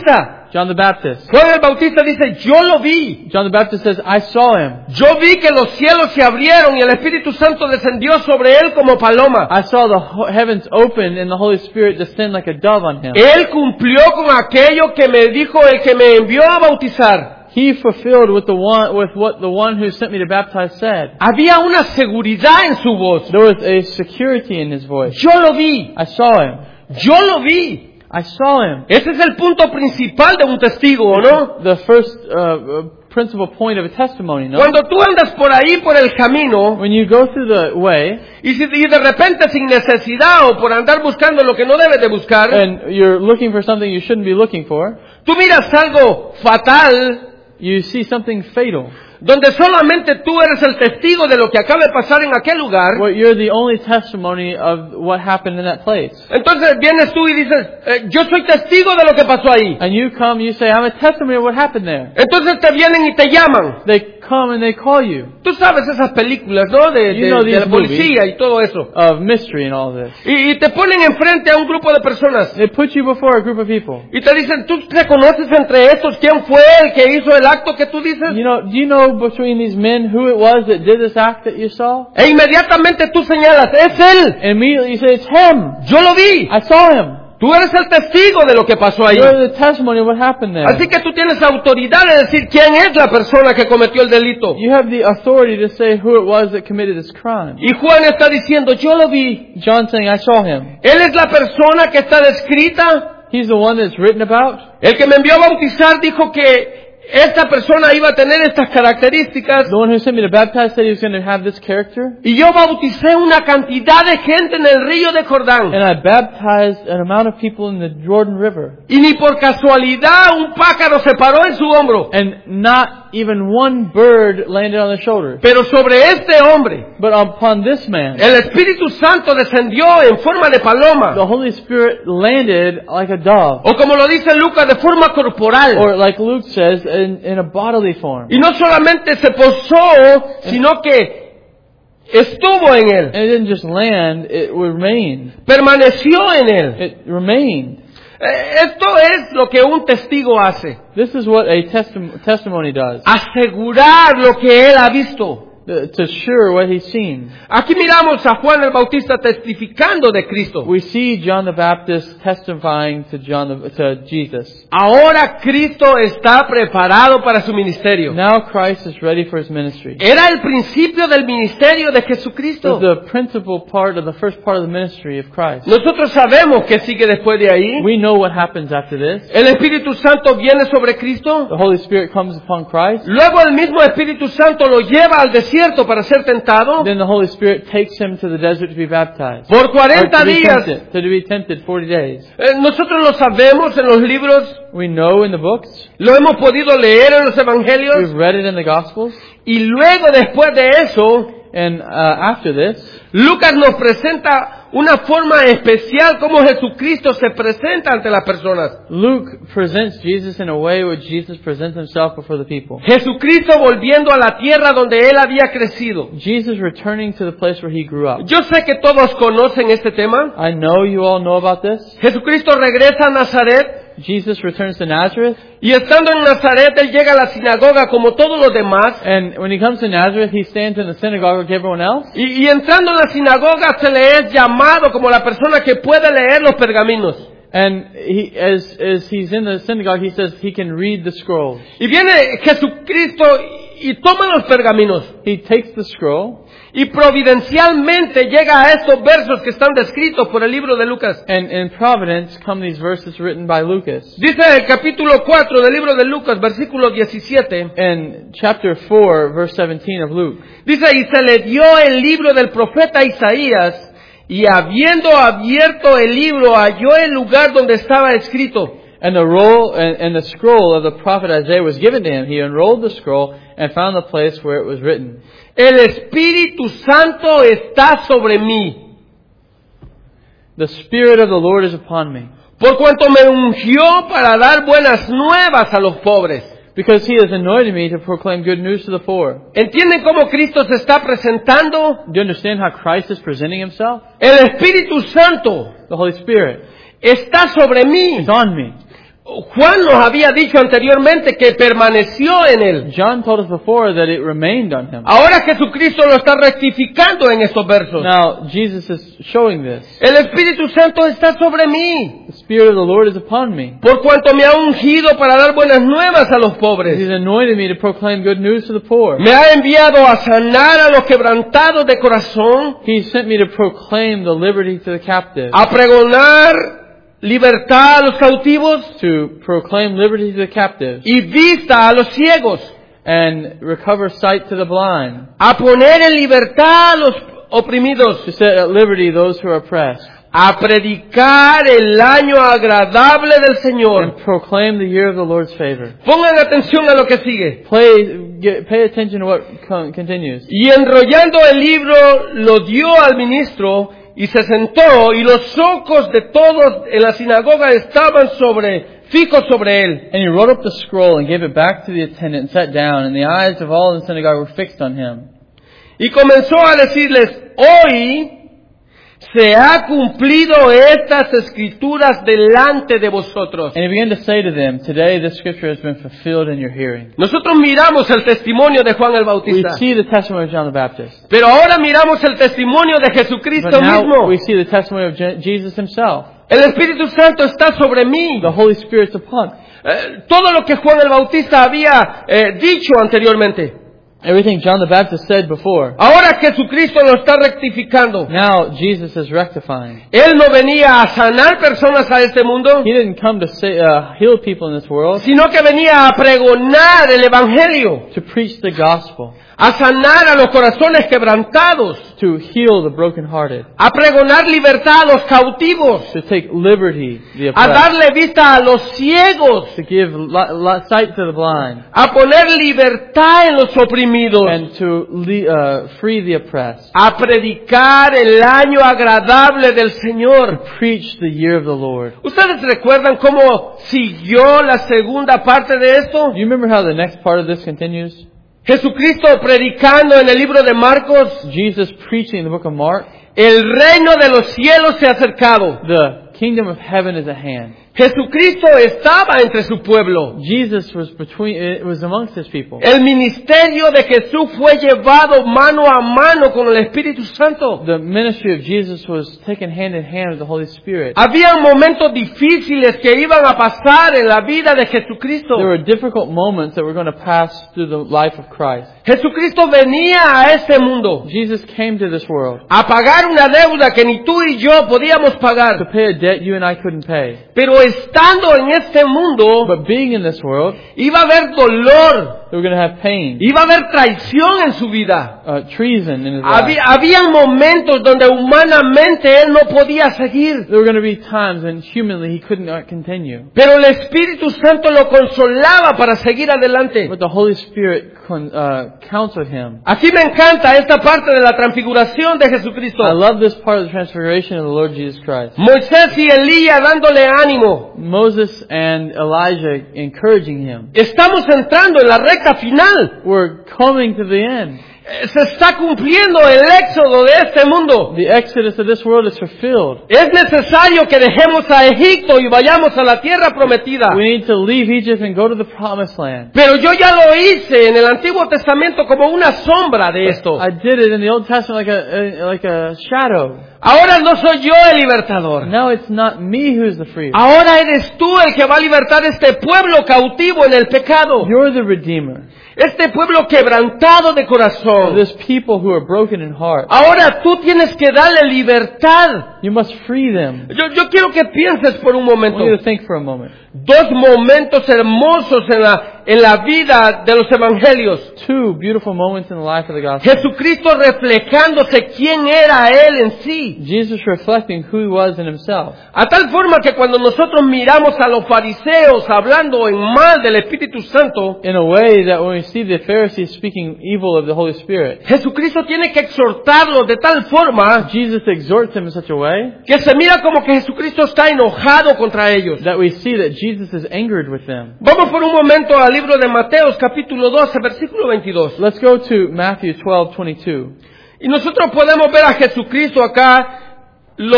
John the Baptist. Juan el Bautista dice, yo lo vi. John the Baptist says, I saw him. Yo vi que los cielos se abrieron y el Espíritu Santo descendió sobre él como paloma. I saw the ho- heavens open and the Holy Spirit descend like a dove on him. Él cumplió con aquello que me dijo el que me envió a bautizar. He fulfilled with the one, with what the one who sent me to baptize said. Había una seguridad en su voz. There was a security in his voice. Yo lo vi. I saw him. Yo lo vi. I saw him. Ese es el punto principal de un testigo, ¿no? The first uh, principal point of a testimony, no? Cuando tú andas por ahí, por el camino, When you go through the way y, si, y de repente sin necesidad o por andar buscando lo que no debes de buscar, and you're looking for something you shouldn't be looking for, tú miras algo fatal, you see something fatal. donde solamente tú eres el testigo de lo que acaba de pasar en aquel lugar. Well, you're the only testimony of what happened in that place. Entonces vienes tú y dices, eh, yo soy testigo de lo que pasó ahí. And you come, you say, I'm a testimony of what happened there. Entonces te vienen y te llaman. They come and they call you. Tú sabes esas películas, ¿no? De, You de- know de these la policía movies. y todo eso. Of mystery and all this. Y, y te ponen enfrente a un grupo de personas. They put you before a group of people. Y te dicen, ¿tú reconoces entre estos quién fue el que hizo el acto que tú dices? You know, do you know between these men who it was that did this act that you saw? E inmediatamente tú señalas, es él. And immediately you say, it's him. Yo lo vi. I saw him. Tú eres el testigo de lo que pasó ahí. You're the testimony of what happened there. Así que tú tienes autoridad de decir quién es la persona que cometió el delito. You have the authority to say who it was that committed this crime. Y Juan está diciendo, yo lo vi. John saying, I saw him. Él es la persona que está descrita. He's the one that's written about. El que me envió a bautizar dijo que esta persona iba a tener estas características. The one who sent me to baptize said he was going to have this character. Y yo bauticé una cantidad de gente en el río de Jordán. And I baptized an amount of people in the Jordan River. Y ni por casualidad un pájaro se paró en su hombro. And not even one bird landed on their shoulders. Pero sobre este hombre, But upon this man, el Espíritu Santo descendió en forma de paloma. the Holy Spirit landed like a dove. O como lo dice Lucas, de forma corporal. Or like Luke says, in, in a bodily form. Y no solamente se posó, sino que estuvo en él. And it didn't just land, it remained. Permaneció en él. It remained. Eh, Esto es lo que un testigo hace. This is what a testi- testimony does. Asegurar lo que él ha visto. To assure what he's seen. Aquí miramos a Juan el Bautista testificando de Cristo. We see John the Baptist testifying to John the, to Jesus. Ahora Cristo está preparado para su ministerio. Now Christ is ready for his ministry. Era el principio del ministerio de This is Jesucristo. the principal part of the first part of the ministry of Christ. Nosotros sabemos que sigue después de ahí. We know what happens after this. El Espíritu Santo viene sobre Cristo. The Holy Spirit comes upon Christ. Luego el mismo Espíritu Santo lo lleva al desierto para ser tentado. Then the Holy Spirit takes him to the desert to be baptized. Por Or cuarenta to be días. tempted, to be tempted forty days. Eh, Nosotros lo sabemos en los libros. We know in the books. Lo hemos podido leer en los evangelios. We've read it in the Gospels. Y luego después de eso, And uh, after this, Lucas nos presenta una forma especial como Jesucristo se presenta ante las personas. Luke presents Jesus in a way where Jesus presents himself before the people. Jesucristo volviendo a la tierra donde él había crecido. Jesus returning to the place where he grew up. Yo sé que todos conocen este tema. I know you all know about this. Jesucristo regresa a Nazaret Jesus returns to Nazareth. y estando en Nazaret él llega a la sinagoga como todos los demás. And when he comes to Nazareth, he stands in the synagogue like everyone else. Y, y entrando en la sinagoga se le es llamado como la persona que puede leer los pergaminos. And he, as, as he's in the synagogue, he says he can read the scrolls. Y viene Jesucristo y, y toma los pergaminos. He takes the scroll. Y providencialmente llega a estos versos que están descritos por el libro de Lucas. And in providence come these verses written by Lucas. Dice el capítulo cuatro del libro de Lucas, versículo diecisiete. In chapter four, verse seventeen of Luke. Dice, y se le dio el libro del profeta Isaías, y habiendo abierto el libro, halló el lugar donde estaba escrito. And the roll and, and the scroll of the prophet Isaiah was given to him. He unrolled the scroll and found the place where it was written. El Espíritu Santo está sobre mí, The Spirit of the Lord is upon me, por cuanto me ungió para dar buenas nuevas a los pobres. because he has anointed me to proclaim good news to the poor. ¿Entienden cómo Cristo se está presentando? Do you understand how Christ is presenting himself? El Espíritu Santo The Holy Spirit está sobre mí. is on me. Juan nos había dicho anteriormente que permaneció en él. John told us before that it remained on him. Ahora Jesucristo lo está rectificando en estos versos. Now, Jesus is showing this. El Espíritu Santo está sobre mí, The Spirit of the Lord is upon me. por cuanto me ha ungido para dar buenas nuevas a los He's pobres. anointed me to proclaim good news to the poor. Me ha enviado a sanar a los quebrantados de corazón, He sent me to proclaim the liberty to the captives, a pregonar libertad a los cautivos to proclaim liberty to the captives, y vista a los ciegos, and recover sight to the blind, a poner en libertad a los oprimidos, to set at liberty those who are oppressed, a predicar el año agradable del Señor. and proclaim the year of the Lord's favor. Pongan atención a lo que sigue. Play, get, pay attention to what con, continues. Y enrollando el libro lo dio al ministro y se sentó, y los ojos de todos en la sinagoga estaban sobre, fijos sobre él. And he wrote up the scroll and gave it back to the attendant and sat down, and the eyes of all in the synagogue were fixed on him. Y comenzó a decirles: hoy se ha cumplido estas escrituras delante de vosotros. And he began to say to them, today this scripture has been fulfilled in your hearing. Nosotros miramos el testimonio de Juan el We Bautista, see the testimony of John the Baptist. pero ahora miramos el testimonio de Jesucristo But now mismo. we see the testimony of Je- Jesus himself. El Espíritu Santo está sobre mí. The Holy Spirit's upon. Eh, todo lo que Juan el Bautista había eh, dicho anteriormente. Everything John the Baptist said before. Ahora Jesucristo lo está rectificando. Now Jesus is rectifying. Él no venía a sanar personas a este mundo, He didn't come to say, uh, heal people in this world, sino que venía a pregonar el Evangelio, to preach the gospel, a sanar a los corazones quebrantados, to heal the brokenhearted, a pregonar libertad a los cautivos, to take liberty to the a oppressed, darle vista a los ciegos, to give li- li- sight to the blind, a poner libertad en los oprimidos, and to le- uh, free the oppressed, a predicar el año agradable del Señor. preach the year of the Lord. ¿Ustedes recuerdan cómo siguió la segunda parte de esto? Do you remember how the next part of this continues? Jesucristo predicando en el libro de Marcos: Jesus preaching in the book of Mark, el reino de los cielos se ha acercado. the kingdom of heaven is at hand. Jesucristo estaba entre su pueblo. Jesus was between, it was amongst his people. El ministerio de Jesús fue llevado mano a mano con el Espíritu Santo. The ministry of Jesus was taken hand in hand with the Holy Spirit. Había momentos difíciles que iban a pasar en la vida de Jesucristo. There were difficult moments that were going to pass through the life of Christ. Jesucristo venía a este mundo Jesus came to this world a pagar una deuda que ni tú y yo podíamos to pagar. pay a debt you and I couldn't pay. Pero estando en este mundo, But being in this world, iba a haber dolor, they were going to have pain, iba a haber traición en su vida. uh, treason in his Había, life. habían momentos donde humanamente él no podía seguir. There were going to be times when humanly he could not continue. Pero el Espíritu Santo lo consolaba para seguir adelante. But the Holy Spirit con, uh, counseled him. Aquí me encanta esta parte de la transfiguración de Jesucristo. I love this part of the transfiguration of the Lord Jesus Christ. Moisés y Elías dándole ánimo. Moses and Elijah encouraging him. Estamos entrando en la recta final. We're coming to the end. Eh, Se está cumpliendo el éxodo de este mundo. The exodus of this world is fulfilled. Es necesario que dejemos a Egipto y vayamos a la tierra prometida. We need to leave Egypt and go to the promised land. Pero yo ya lo hice en el Antiguo Testamento como una sombra de esto. I did it in the Old Testament like a, a like a shadow. Ahora no soy yo el libertador. Now it's not me who's the free. Ahora eres tú el que va a libertar este pueblo cautivo en el pecado. You're the redeemer. Este pueblo quebrantado de corazón. This people who are broken in heart. Ahora tú tienes que darle libertad. You must free them. Yo, yo quiero que pienses por un I momento. want you to think for a moment. Dos momentos hermosos en la, en la vida de los evangelios. Two beautiful moments in the life of the gospel. Jesucristo reflejándose quién era Él en sí. Jesus reflecting who he was in himself. A tal forma que cuando nosotros miramos a los fariseos hablando en mal del Espíritu Santo, In a way that when we see the Pharisees speaking evil of the Holy Spirit, Jesucristo tiene que exhortarlos de tal forma Jesus exhorts them in such a way que se mira como que Jesucristo está enojado contra ellos. that we see that Jesus is angered with them. Vamos por un momento al libro de Mateos capítulo doce versículo veintidós. Let's go to Matthew twelve twenty-two. Y nosotros podemos ver a Jesucristo acá, los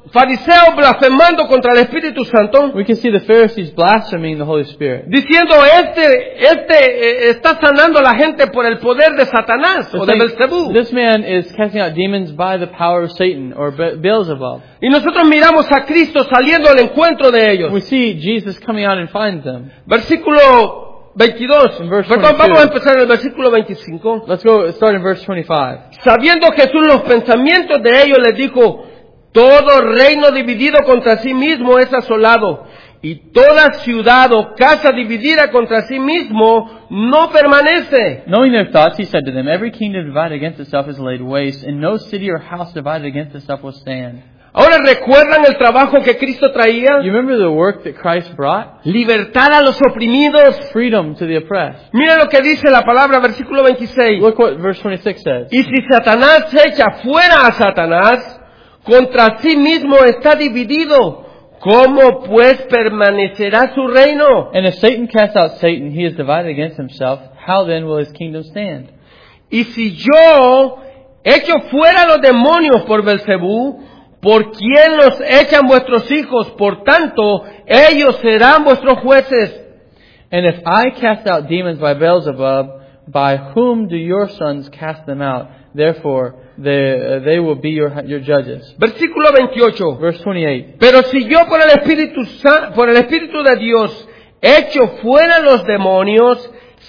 fariseos blasfemando contra el Espíritu Santo, we can see the Pharisees blaspheming the Holy Spirit. diciendo, este, este eh, está sanando a la gente por el poder de Satanás o de They're saying, Belcebú. this man is casting out demons by the power of Satan or Be- Beelzebub. Y nosotros miramos a Cristo saliendo al encuentro de ellos. We see Jesus coming out and finds them. Versículo veintidós. In verse Perdón, twenty-two. vamos a empezar en el versículo veinticinco. Let's go start in verse twenty-five. Sabiendo Jesús los pensamientos de ellos, les dijo, todo reino dividido contra sí mismo es asolado, y toda ciudad o casa dividida contra sí mismo no permanece. Knowing their thoughts, he said to them, every kingdom divided against itself is laid waste, and no city or house divided against itself will stand. Ahora, ¿recuerdan el trabajo que Cristo traía? You remember the work that Christ brought? Libertar a los oprimidos. Freedom to the oppressed. Mira lo que dice la palabra, versículo veintiséis. Look what verse twenty-six says. Y si Satanás echa fuera a Satanás, contra sí mismo está dividido. ¿Cómo pues permanecerá su reino? And if Satan casts out Satan, he is divided against himself. How then will his kingdom stand? Y si yo echo fuera a los demonios por Belcebú, ¿por quién los echan vuestros hijos? Por tanto, ellos serán vuestros jueces. And if I cast out demons by Beelzebub, by whom do your sons cast them out? Therefore, they, uh, they will be your, your judges. Versículo veintiocho. Verse twenty-eight. Pero si yo por el Espíritu Sa- por el Espíritu de Dios echo fuera los demonios,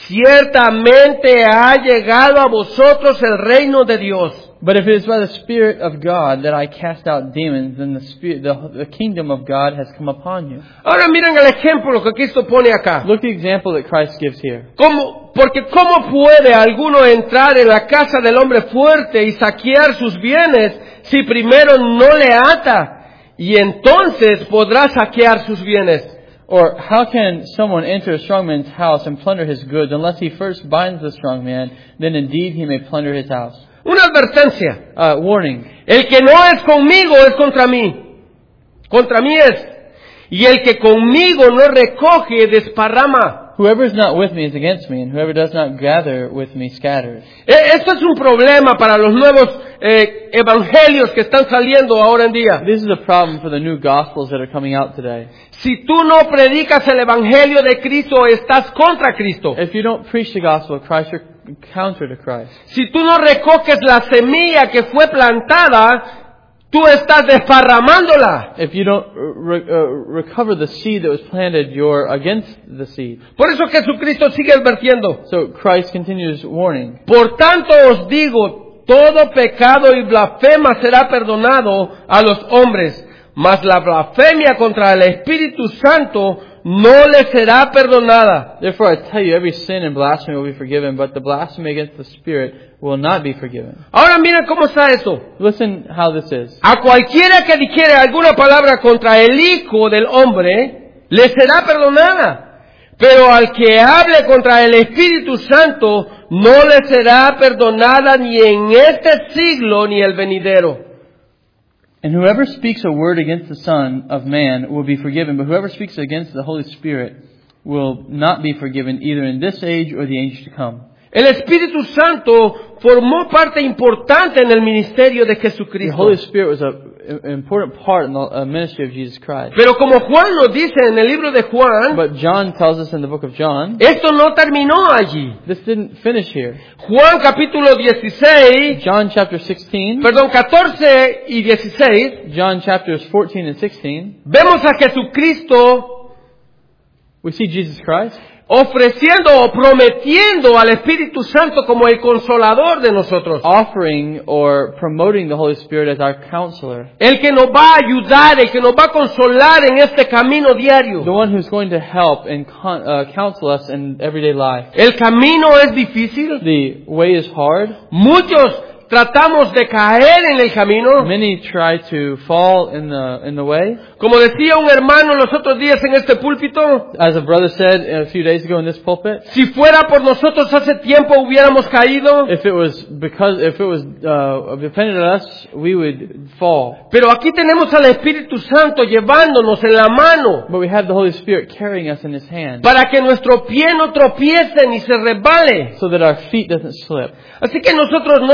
ciertamente ha llegado a vosotros el reino de Dios. But if it is by the Spirit of God that I cast out demons, then the Spirit, the, the kingdom of God has come upon you. Ahora miren el ejemplo que Cristo pone acá. Look at the example that Christ gives here. ¿Cómo? Porque ¿cómo puede alguno entrar en la casa del hombre fuerte y saquear sus bienes si primero no le ata? Y entonces podrá saquear sus bienes. Or how can someone enter a strong man's house and plunder his goods unless he first binds the strong man? Then indeed he may plunder his house. Una advertencia. Uh, warning. El que no es conmigo es contra mí. Contra mí es. Y el que conmigo no recoge desparrama. Whoever is not with me is against me, and whoever does not gather with me scatters. Esto es un problema para los nuevos eh, evangelios que están saliendo ahora en día. This is a problem for the new gospels that are coming out today. Si tú no predicas el evangelio de Cristo, estás contra Cristo. If you don't preach the gospel of Christ, you're counter to Christ. Si tú no recoges la semilla que fue plantada, tú estás desparramándola. If you don't re- uh, recover the seed that was planted, you're against the seed. Por eso Jesucristo sigue advirtiendo. So Christ continues warning. Por tanto os digo, todo pecado y blasfema será perdonado a los hombres, mas la blasfemia contra el Espíritu Santo no le será perdonada. Therefore I tell you, every sin and blasphemy will be forgiven, but the blasphemy against the Spirit will not be forgiven. Ahora miren cómo está esto. Listen how this is. A cualquiera que dijere alguna palabra contra el Hijo del Hombre, le será perdonada. Pero al que hable contra el Espíritu Santo, no le será perdonada ni en este siglo ni el venidero. And whoever speaks a word against the Son of Man will be forgiven, but whoever speaks against the Holy Spirit will not be forgiven either in this age or the age to come. El Espíritu Santo formó parte importante en el ministerio de The Jesucristo. Holy Spirit was a- an important part in the uh, ministry of Jesus Christ. Pero como Juan nos dice en el libro de Juan, But John tells us in the book of John, esto no terminó allí. this didn't finish here. Juan capítulo dieciséis, John chapter sixteen, perdón, catorce y dieciséis, John chapters fourteen and sixteen, vemos a Jesucristo we see Jesus Christ ofreciendo o prometiendo al Espíritu Santo como el consolador de nosotros. offering or promoting the Holy Spirit as our counselor. El que nos va a ayudar, el que nos va a consolar en este camino The diario. one who's going to help and con- uh, counsel us in everyday life. El camino es difícil. The way is hard. Muchos tratamos de caer en el camino. Many try to fall in the in the way. Como decía un hermano los otros días en este púlpito, As a brother said a few days ago in this pulpit, si fuera por nosotros hace tiempo hubiéramos caído. if it was because if it was uh, dependent on us, we would fall. Pero aquí tenemos al Espíritu Santo llevándonos en la mano But we have the Holy Spirit carrying us in His hand, para que nuestro pie no tropiece ni se resbale. so that our feet doesn't slip. Así que nosotros no estamos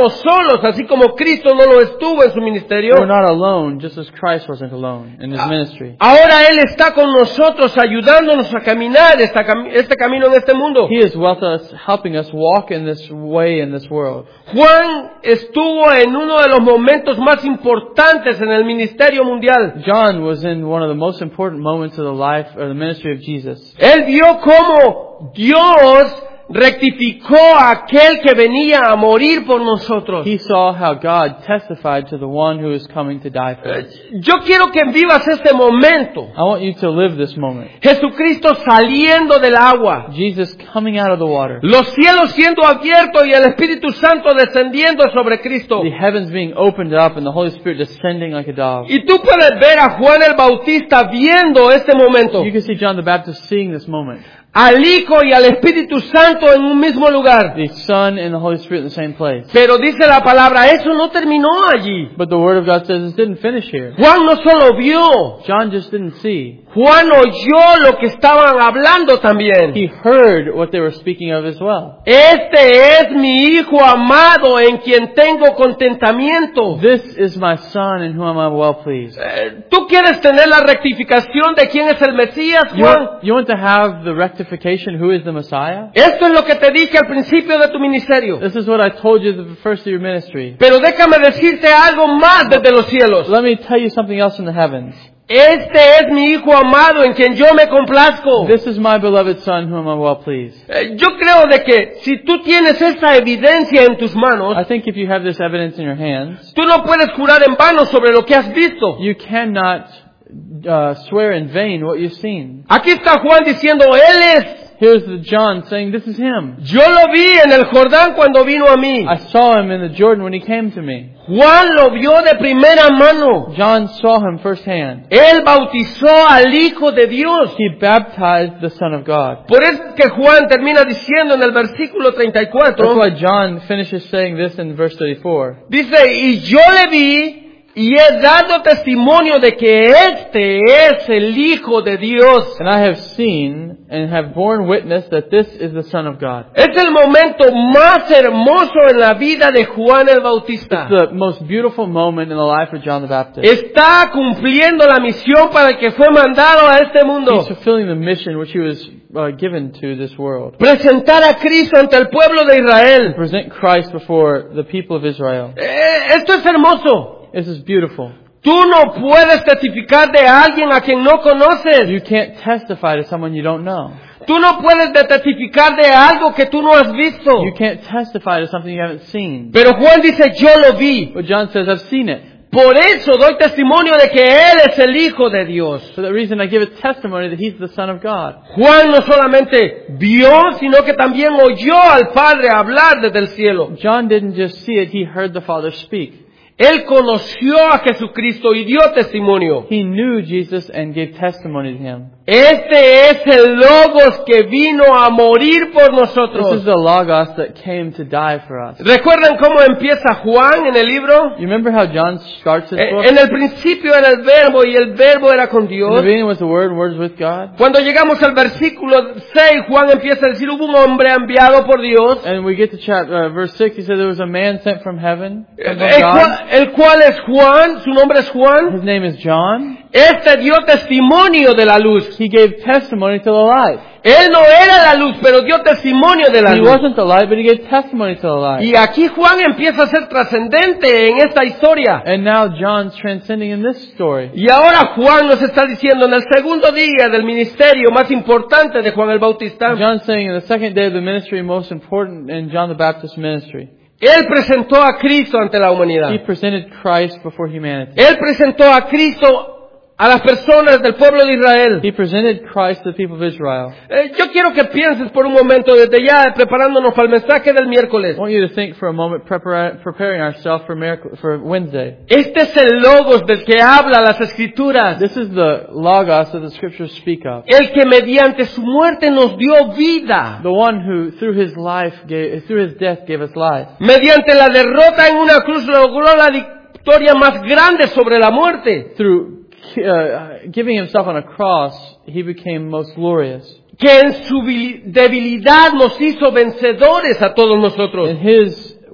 estamos solos, así como Cristo no lo estuvo en su ministerio. We're not alone, just as Christ wasn't alone in His ministry. Ahora Él está con nosotros, ayudándonos a caminar esta cam- este camino en este mundo. He is with us, helping us walk in this way in this world. Juan estuvo en uno de los momentos más importantes en el ministerio mundial. John was in one of the most important moments of the life or the ministry of Jesus. Él vio cómo Dios rectificó a aquel que venía a morir por nosotros. He saw how God testified to the one who is coming to die for us. Yo quiero que vivas este momento. I want you to live this moment. Jesucristo saliendo del agua. Jesus coming out of the water. Los cielos siendo abiertos y el Espíritu Santo descendiendo sobre Cristo. The heavens being opened up and the Holy Spirit descending like a dove. Y tú puedes ver a Juan el Bautista viendo este momento. You can see John the Baptist seeing this moment. Al Hijo y al Espíritu Santo en un mismo lugar. The Son and the Holy Spirit in the same place. Pero dice la palabra, eso no terminó allí. But the Word of God says it didn't finish here. Juan no solo vio, John just didn't see. Juan oyó lo que estaban hablando también. He heard what they were speaking of as well. Este es mi Hijo amado en quien tengo contentamiento. This is my Son in whom I am well pleased. Eh, ¿Tú quieres tener la rectificación de quién es el Mesías, You Juan? want, you want to have the rectification who is the Messiah? Esto es lo que te dije al principio de tu ministerio. This is what I told you at the first of your ministry. Pero déjame decirte algo más desde los cielos. Let me tell you something else in the heavens. Este es mi Hijo amado en quien yo me complazco. This is my beloved Son whom I am well pleased. Eh, Yo creo de que si tú tienes esta evidencia en tus manos, I think if you have this evidence in your hands, tú no puedes jurar en vano sobre lo que has visto. you cannot uh, swear in vain what you've seen. Aquí está Juan diciendo, Él es. Here's the John saying, this is him. Yo lo vi en el Jordán cuando vino a mí. I saw him in the Jordan when he came to me. Juan lo vio de primera mano. John saw him firsthand. Él bautizó al Hijo de Dios. He baptized the Son of God. Por eso es que Juan termina diciendo en el versículo treinta y That's cuatro, why John finishes saying this in verse thirty-four. dice, y yo le vi y he dado testimonio de que este es el Hijo de Dios. And I have seen and have borne witness that this is the Son of God. Es el momento más hermoso en la vida de Juan el Bautista. It's the most beautiful moment in the life of John the Baptist. Está cumpliendo la misión para el que fue mandado a este mundo. He's fulfilling the mission which he was uh, given to this world. Presentar a Cristo ante el pueblo de Israel. Present Christ before the people of Israel. Eh, Esto es hermoso. This is beautiful. Tú no puedes testificar de alguien a quien no conoces. You can't testify to someone you don't know. Tú no puedes de testificar de algo que tú no has visto. You can't testify to something you haven't seen. Pero Juan dice, yo lo vi. But John says, I've seen it. Por eso doy testimonio de que Él es el Hijo de Dios. For that reason I give a testimony that he's the Son of God. Juan no solamente vio, sino que también oyó al Padre hablar desde el cielo. John didn't just see it, he heard the Father speak. Él conoció a Jesucristo y dio testimonio. He knew Jesus and gave testimony to him. Este es el Logos que vino a morir por This nosotros. is the Logos that came to die for us. ¿Recuerdan cómo empieza Juan en el libro? You remember how John starts his book? Eh, En el principio era el verbo y el verbo era con In the Dios. beginning was the Word, and Word was with God. Cuando llegamos al versículo seis, Juan empieza a decir, hubo un hombre enviado por Dios, And we get to chapter, uh, verse six, he said there was a man sent from heaven, from el God. cual, el cual es Juan, su nombre es Juan. His name is John. Este dio testimonio de la luz. He gave testimony to the light. Él no era la luz, pero dio testimonio de la He luz. wasn't the light, but he gave testimony to the light. Y aquí Juan empieza a ser trascendente en esta historia. And now John's transcending in this story. Y ahora Juan nos está diciendo en el segundo día del ministerio más importante de Juan el Bautista, John's saying in the second day of the ministry, most important in John the Baptist's ministry, él presentó a Cristo ante la humanidad. he presented Christ before humanity. Él presentó a Cristo a las personas del pueblo de Israel. He presented Christ to the people of Israel. Eh, yo quiero que pienses por un momento desde ya preparándonos para el mensaje del miércoles. I want you to think for a moment, prepara- preparing ourselves for miracle, for Wednesday. Este es el Logos del que habla las Escrituras. This is the Logos that the Scriptures speak of. El que mediante su muerte nos dio vida. The one who, through his life, gave, through his death, gave us life. Mediante la derrota en una cruz logró la victoria más grande sobre la muerte. Through uh, giving himself on a cross, he became most glorious. Que en su debilidad nos hizo vencedores a todos nosotros. In his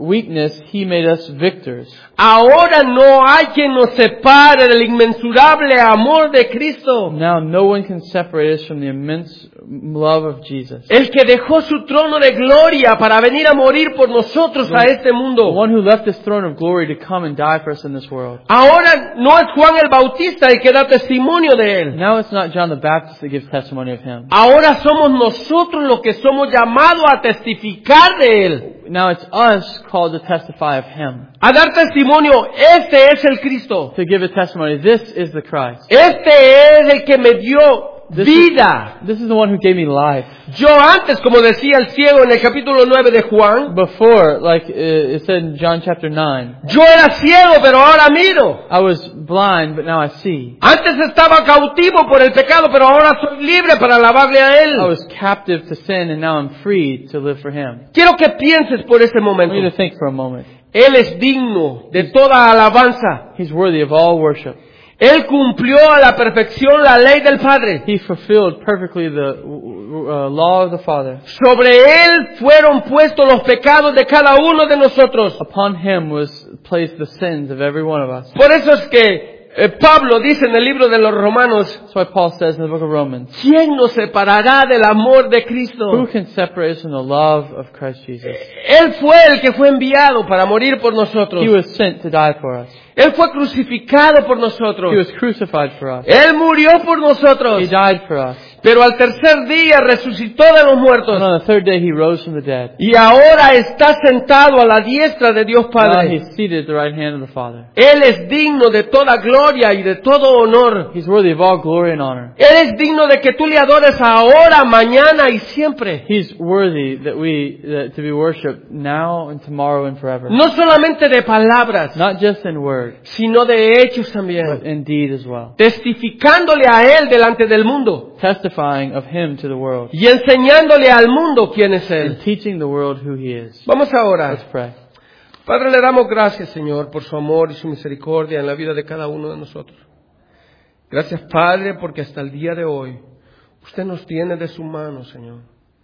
weakness, He made us victors. Ahora no hay quien nos separe del inmensurable amor de Cristo. Now no one can separate us from the immense love of Jesus. El que dejó su trono de gloria para venir a morir por nosotros a este The mundo. one who left His throne of glory to come and die for us in this world. Ahora no es Juan el Bautista el que da testimonio de él. Now it's not John the Baptist that gives testimony of Him. Ahora somos nosotros los que somos llamados a testificar de él. Now it's us called to testify of Him. A dar testimonio, este es el Cristo. To give a testimony, this is the Christ. Este es el que me dio This vida. Is, this is the one who gave me life. Yo antes, como decía el ciego en el capítulo nueve de Juan, Before, like uh, it said in John chapter nine, yo era ciego, pero ahora miro. I was blind, but now I see. Antes estaba cautivo por el pecado, pero ahora soy libre para alabarle a I Él. was captive to sin, and now I'm free to live for Him. Quiero que pienses por ese I want you to momento. think for a moment. Él es digno de toda alabanza. He's worthy of all worship. Él cumplió a la perfección la ley del Padre. He fulfilled perfectly the uh, law of the Father. Sobre Él fueron puestos los pecados de cada uno de nosotros. Upon Him was placed the sins of every one of us. Por eso es que eh, Pablo dice en el libro de los Romanos, That's why Paul says in the book of Romans, ¿quién nos separará del amor de who Cristo? can separate us from the love of Christ Jesus? Él fue el que fue enviado para morir por nosotros. He was sent to die for us. Él fue crucificado por nosotros. He was crucified for us. Él murió por nosotros. He died for us. Pero al tercer día resucitó de los And muertos. on the third day He rose from the dead. Y ahora está sentado a la diestra de Dios Now Padre. He's seated at the right hand of the Father. Él es digno de toda gloria y de todo honor. He's worthy of all glory and honor. Él es digno de que tú le adores ahora, mañana y siempre. He's worthy that we that to be worshipped now and tomorrow and forever. No solamente de palabras, Not just in word, sino de hechos but también. in deed as well. Testificándole a Él delante del mundo. Testifying of Him to the world. Y enseñándole al mundo quién es Él. And teaching the world who He is. Vamos a Let's orar. pray. Padre, le damos gracias, Señor, por su amor y su misericordia en la vida de cada uno de nosotros. Gracias, Padre, porque hasta el día de hoy usted nos tiene de su mano, Señor.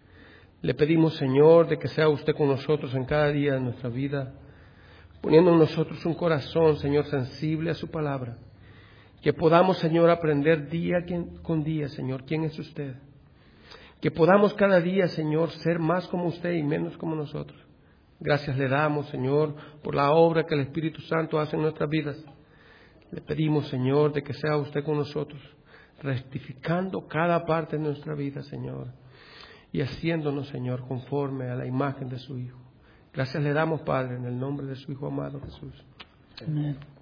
Le pedimos, Señor, de que sea usted con nosotros en cada día de nuestra vida, poniendo en nosotros un corazón, Señor, sensible a su palabra. Que podamos, Señor, aprender día con día, Señor, quién es usted. Que podamos cada día, Señor, ser más como usted y menos como nosotros. Gracias le damos, Señor, por la obra que el Espíritu Santo hace en nuestras vidas. Le pedimos, Señor, de que sea usted con nosotros, rectificando cada parte de nuestra vida, Señor, y haciéndonos, Señor, conforme a la imagen de su Hijo. Gracias le damos, Padre, en el nombre de su Hijo amado Jesús. Amen.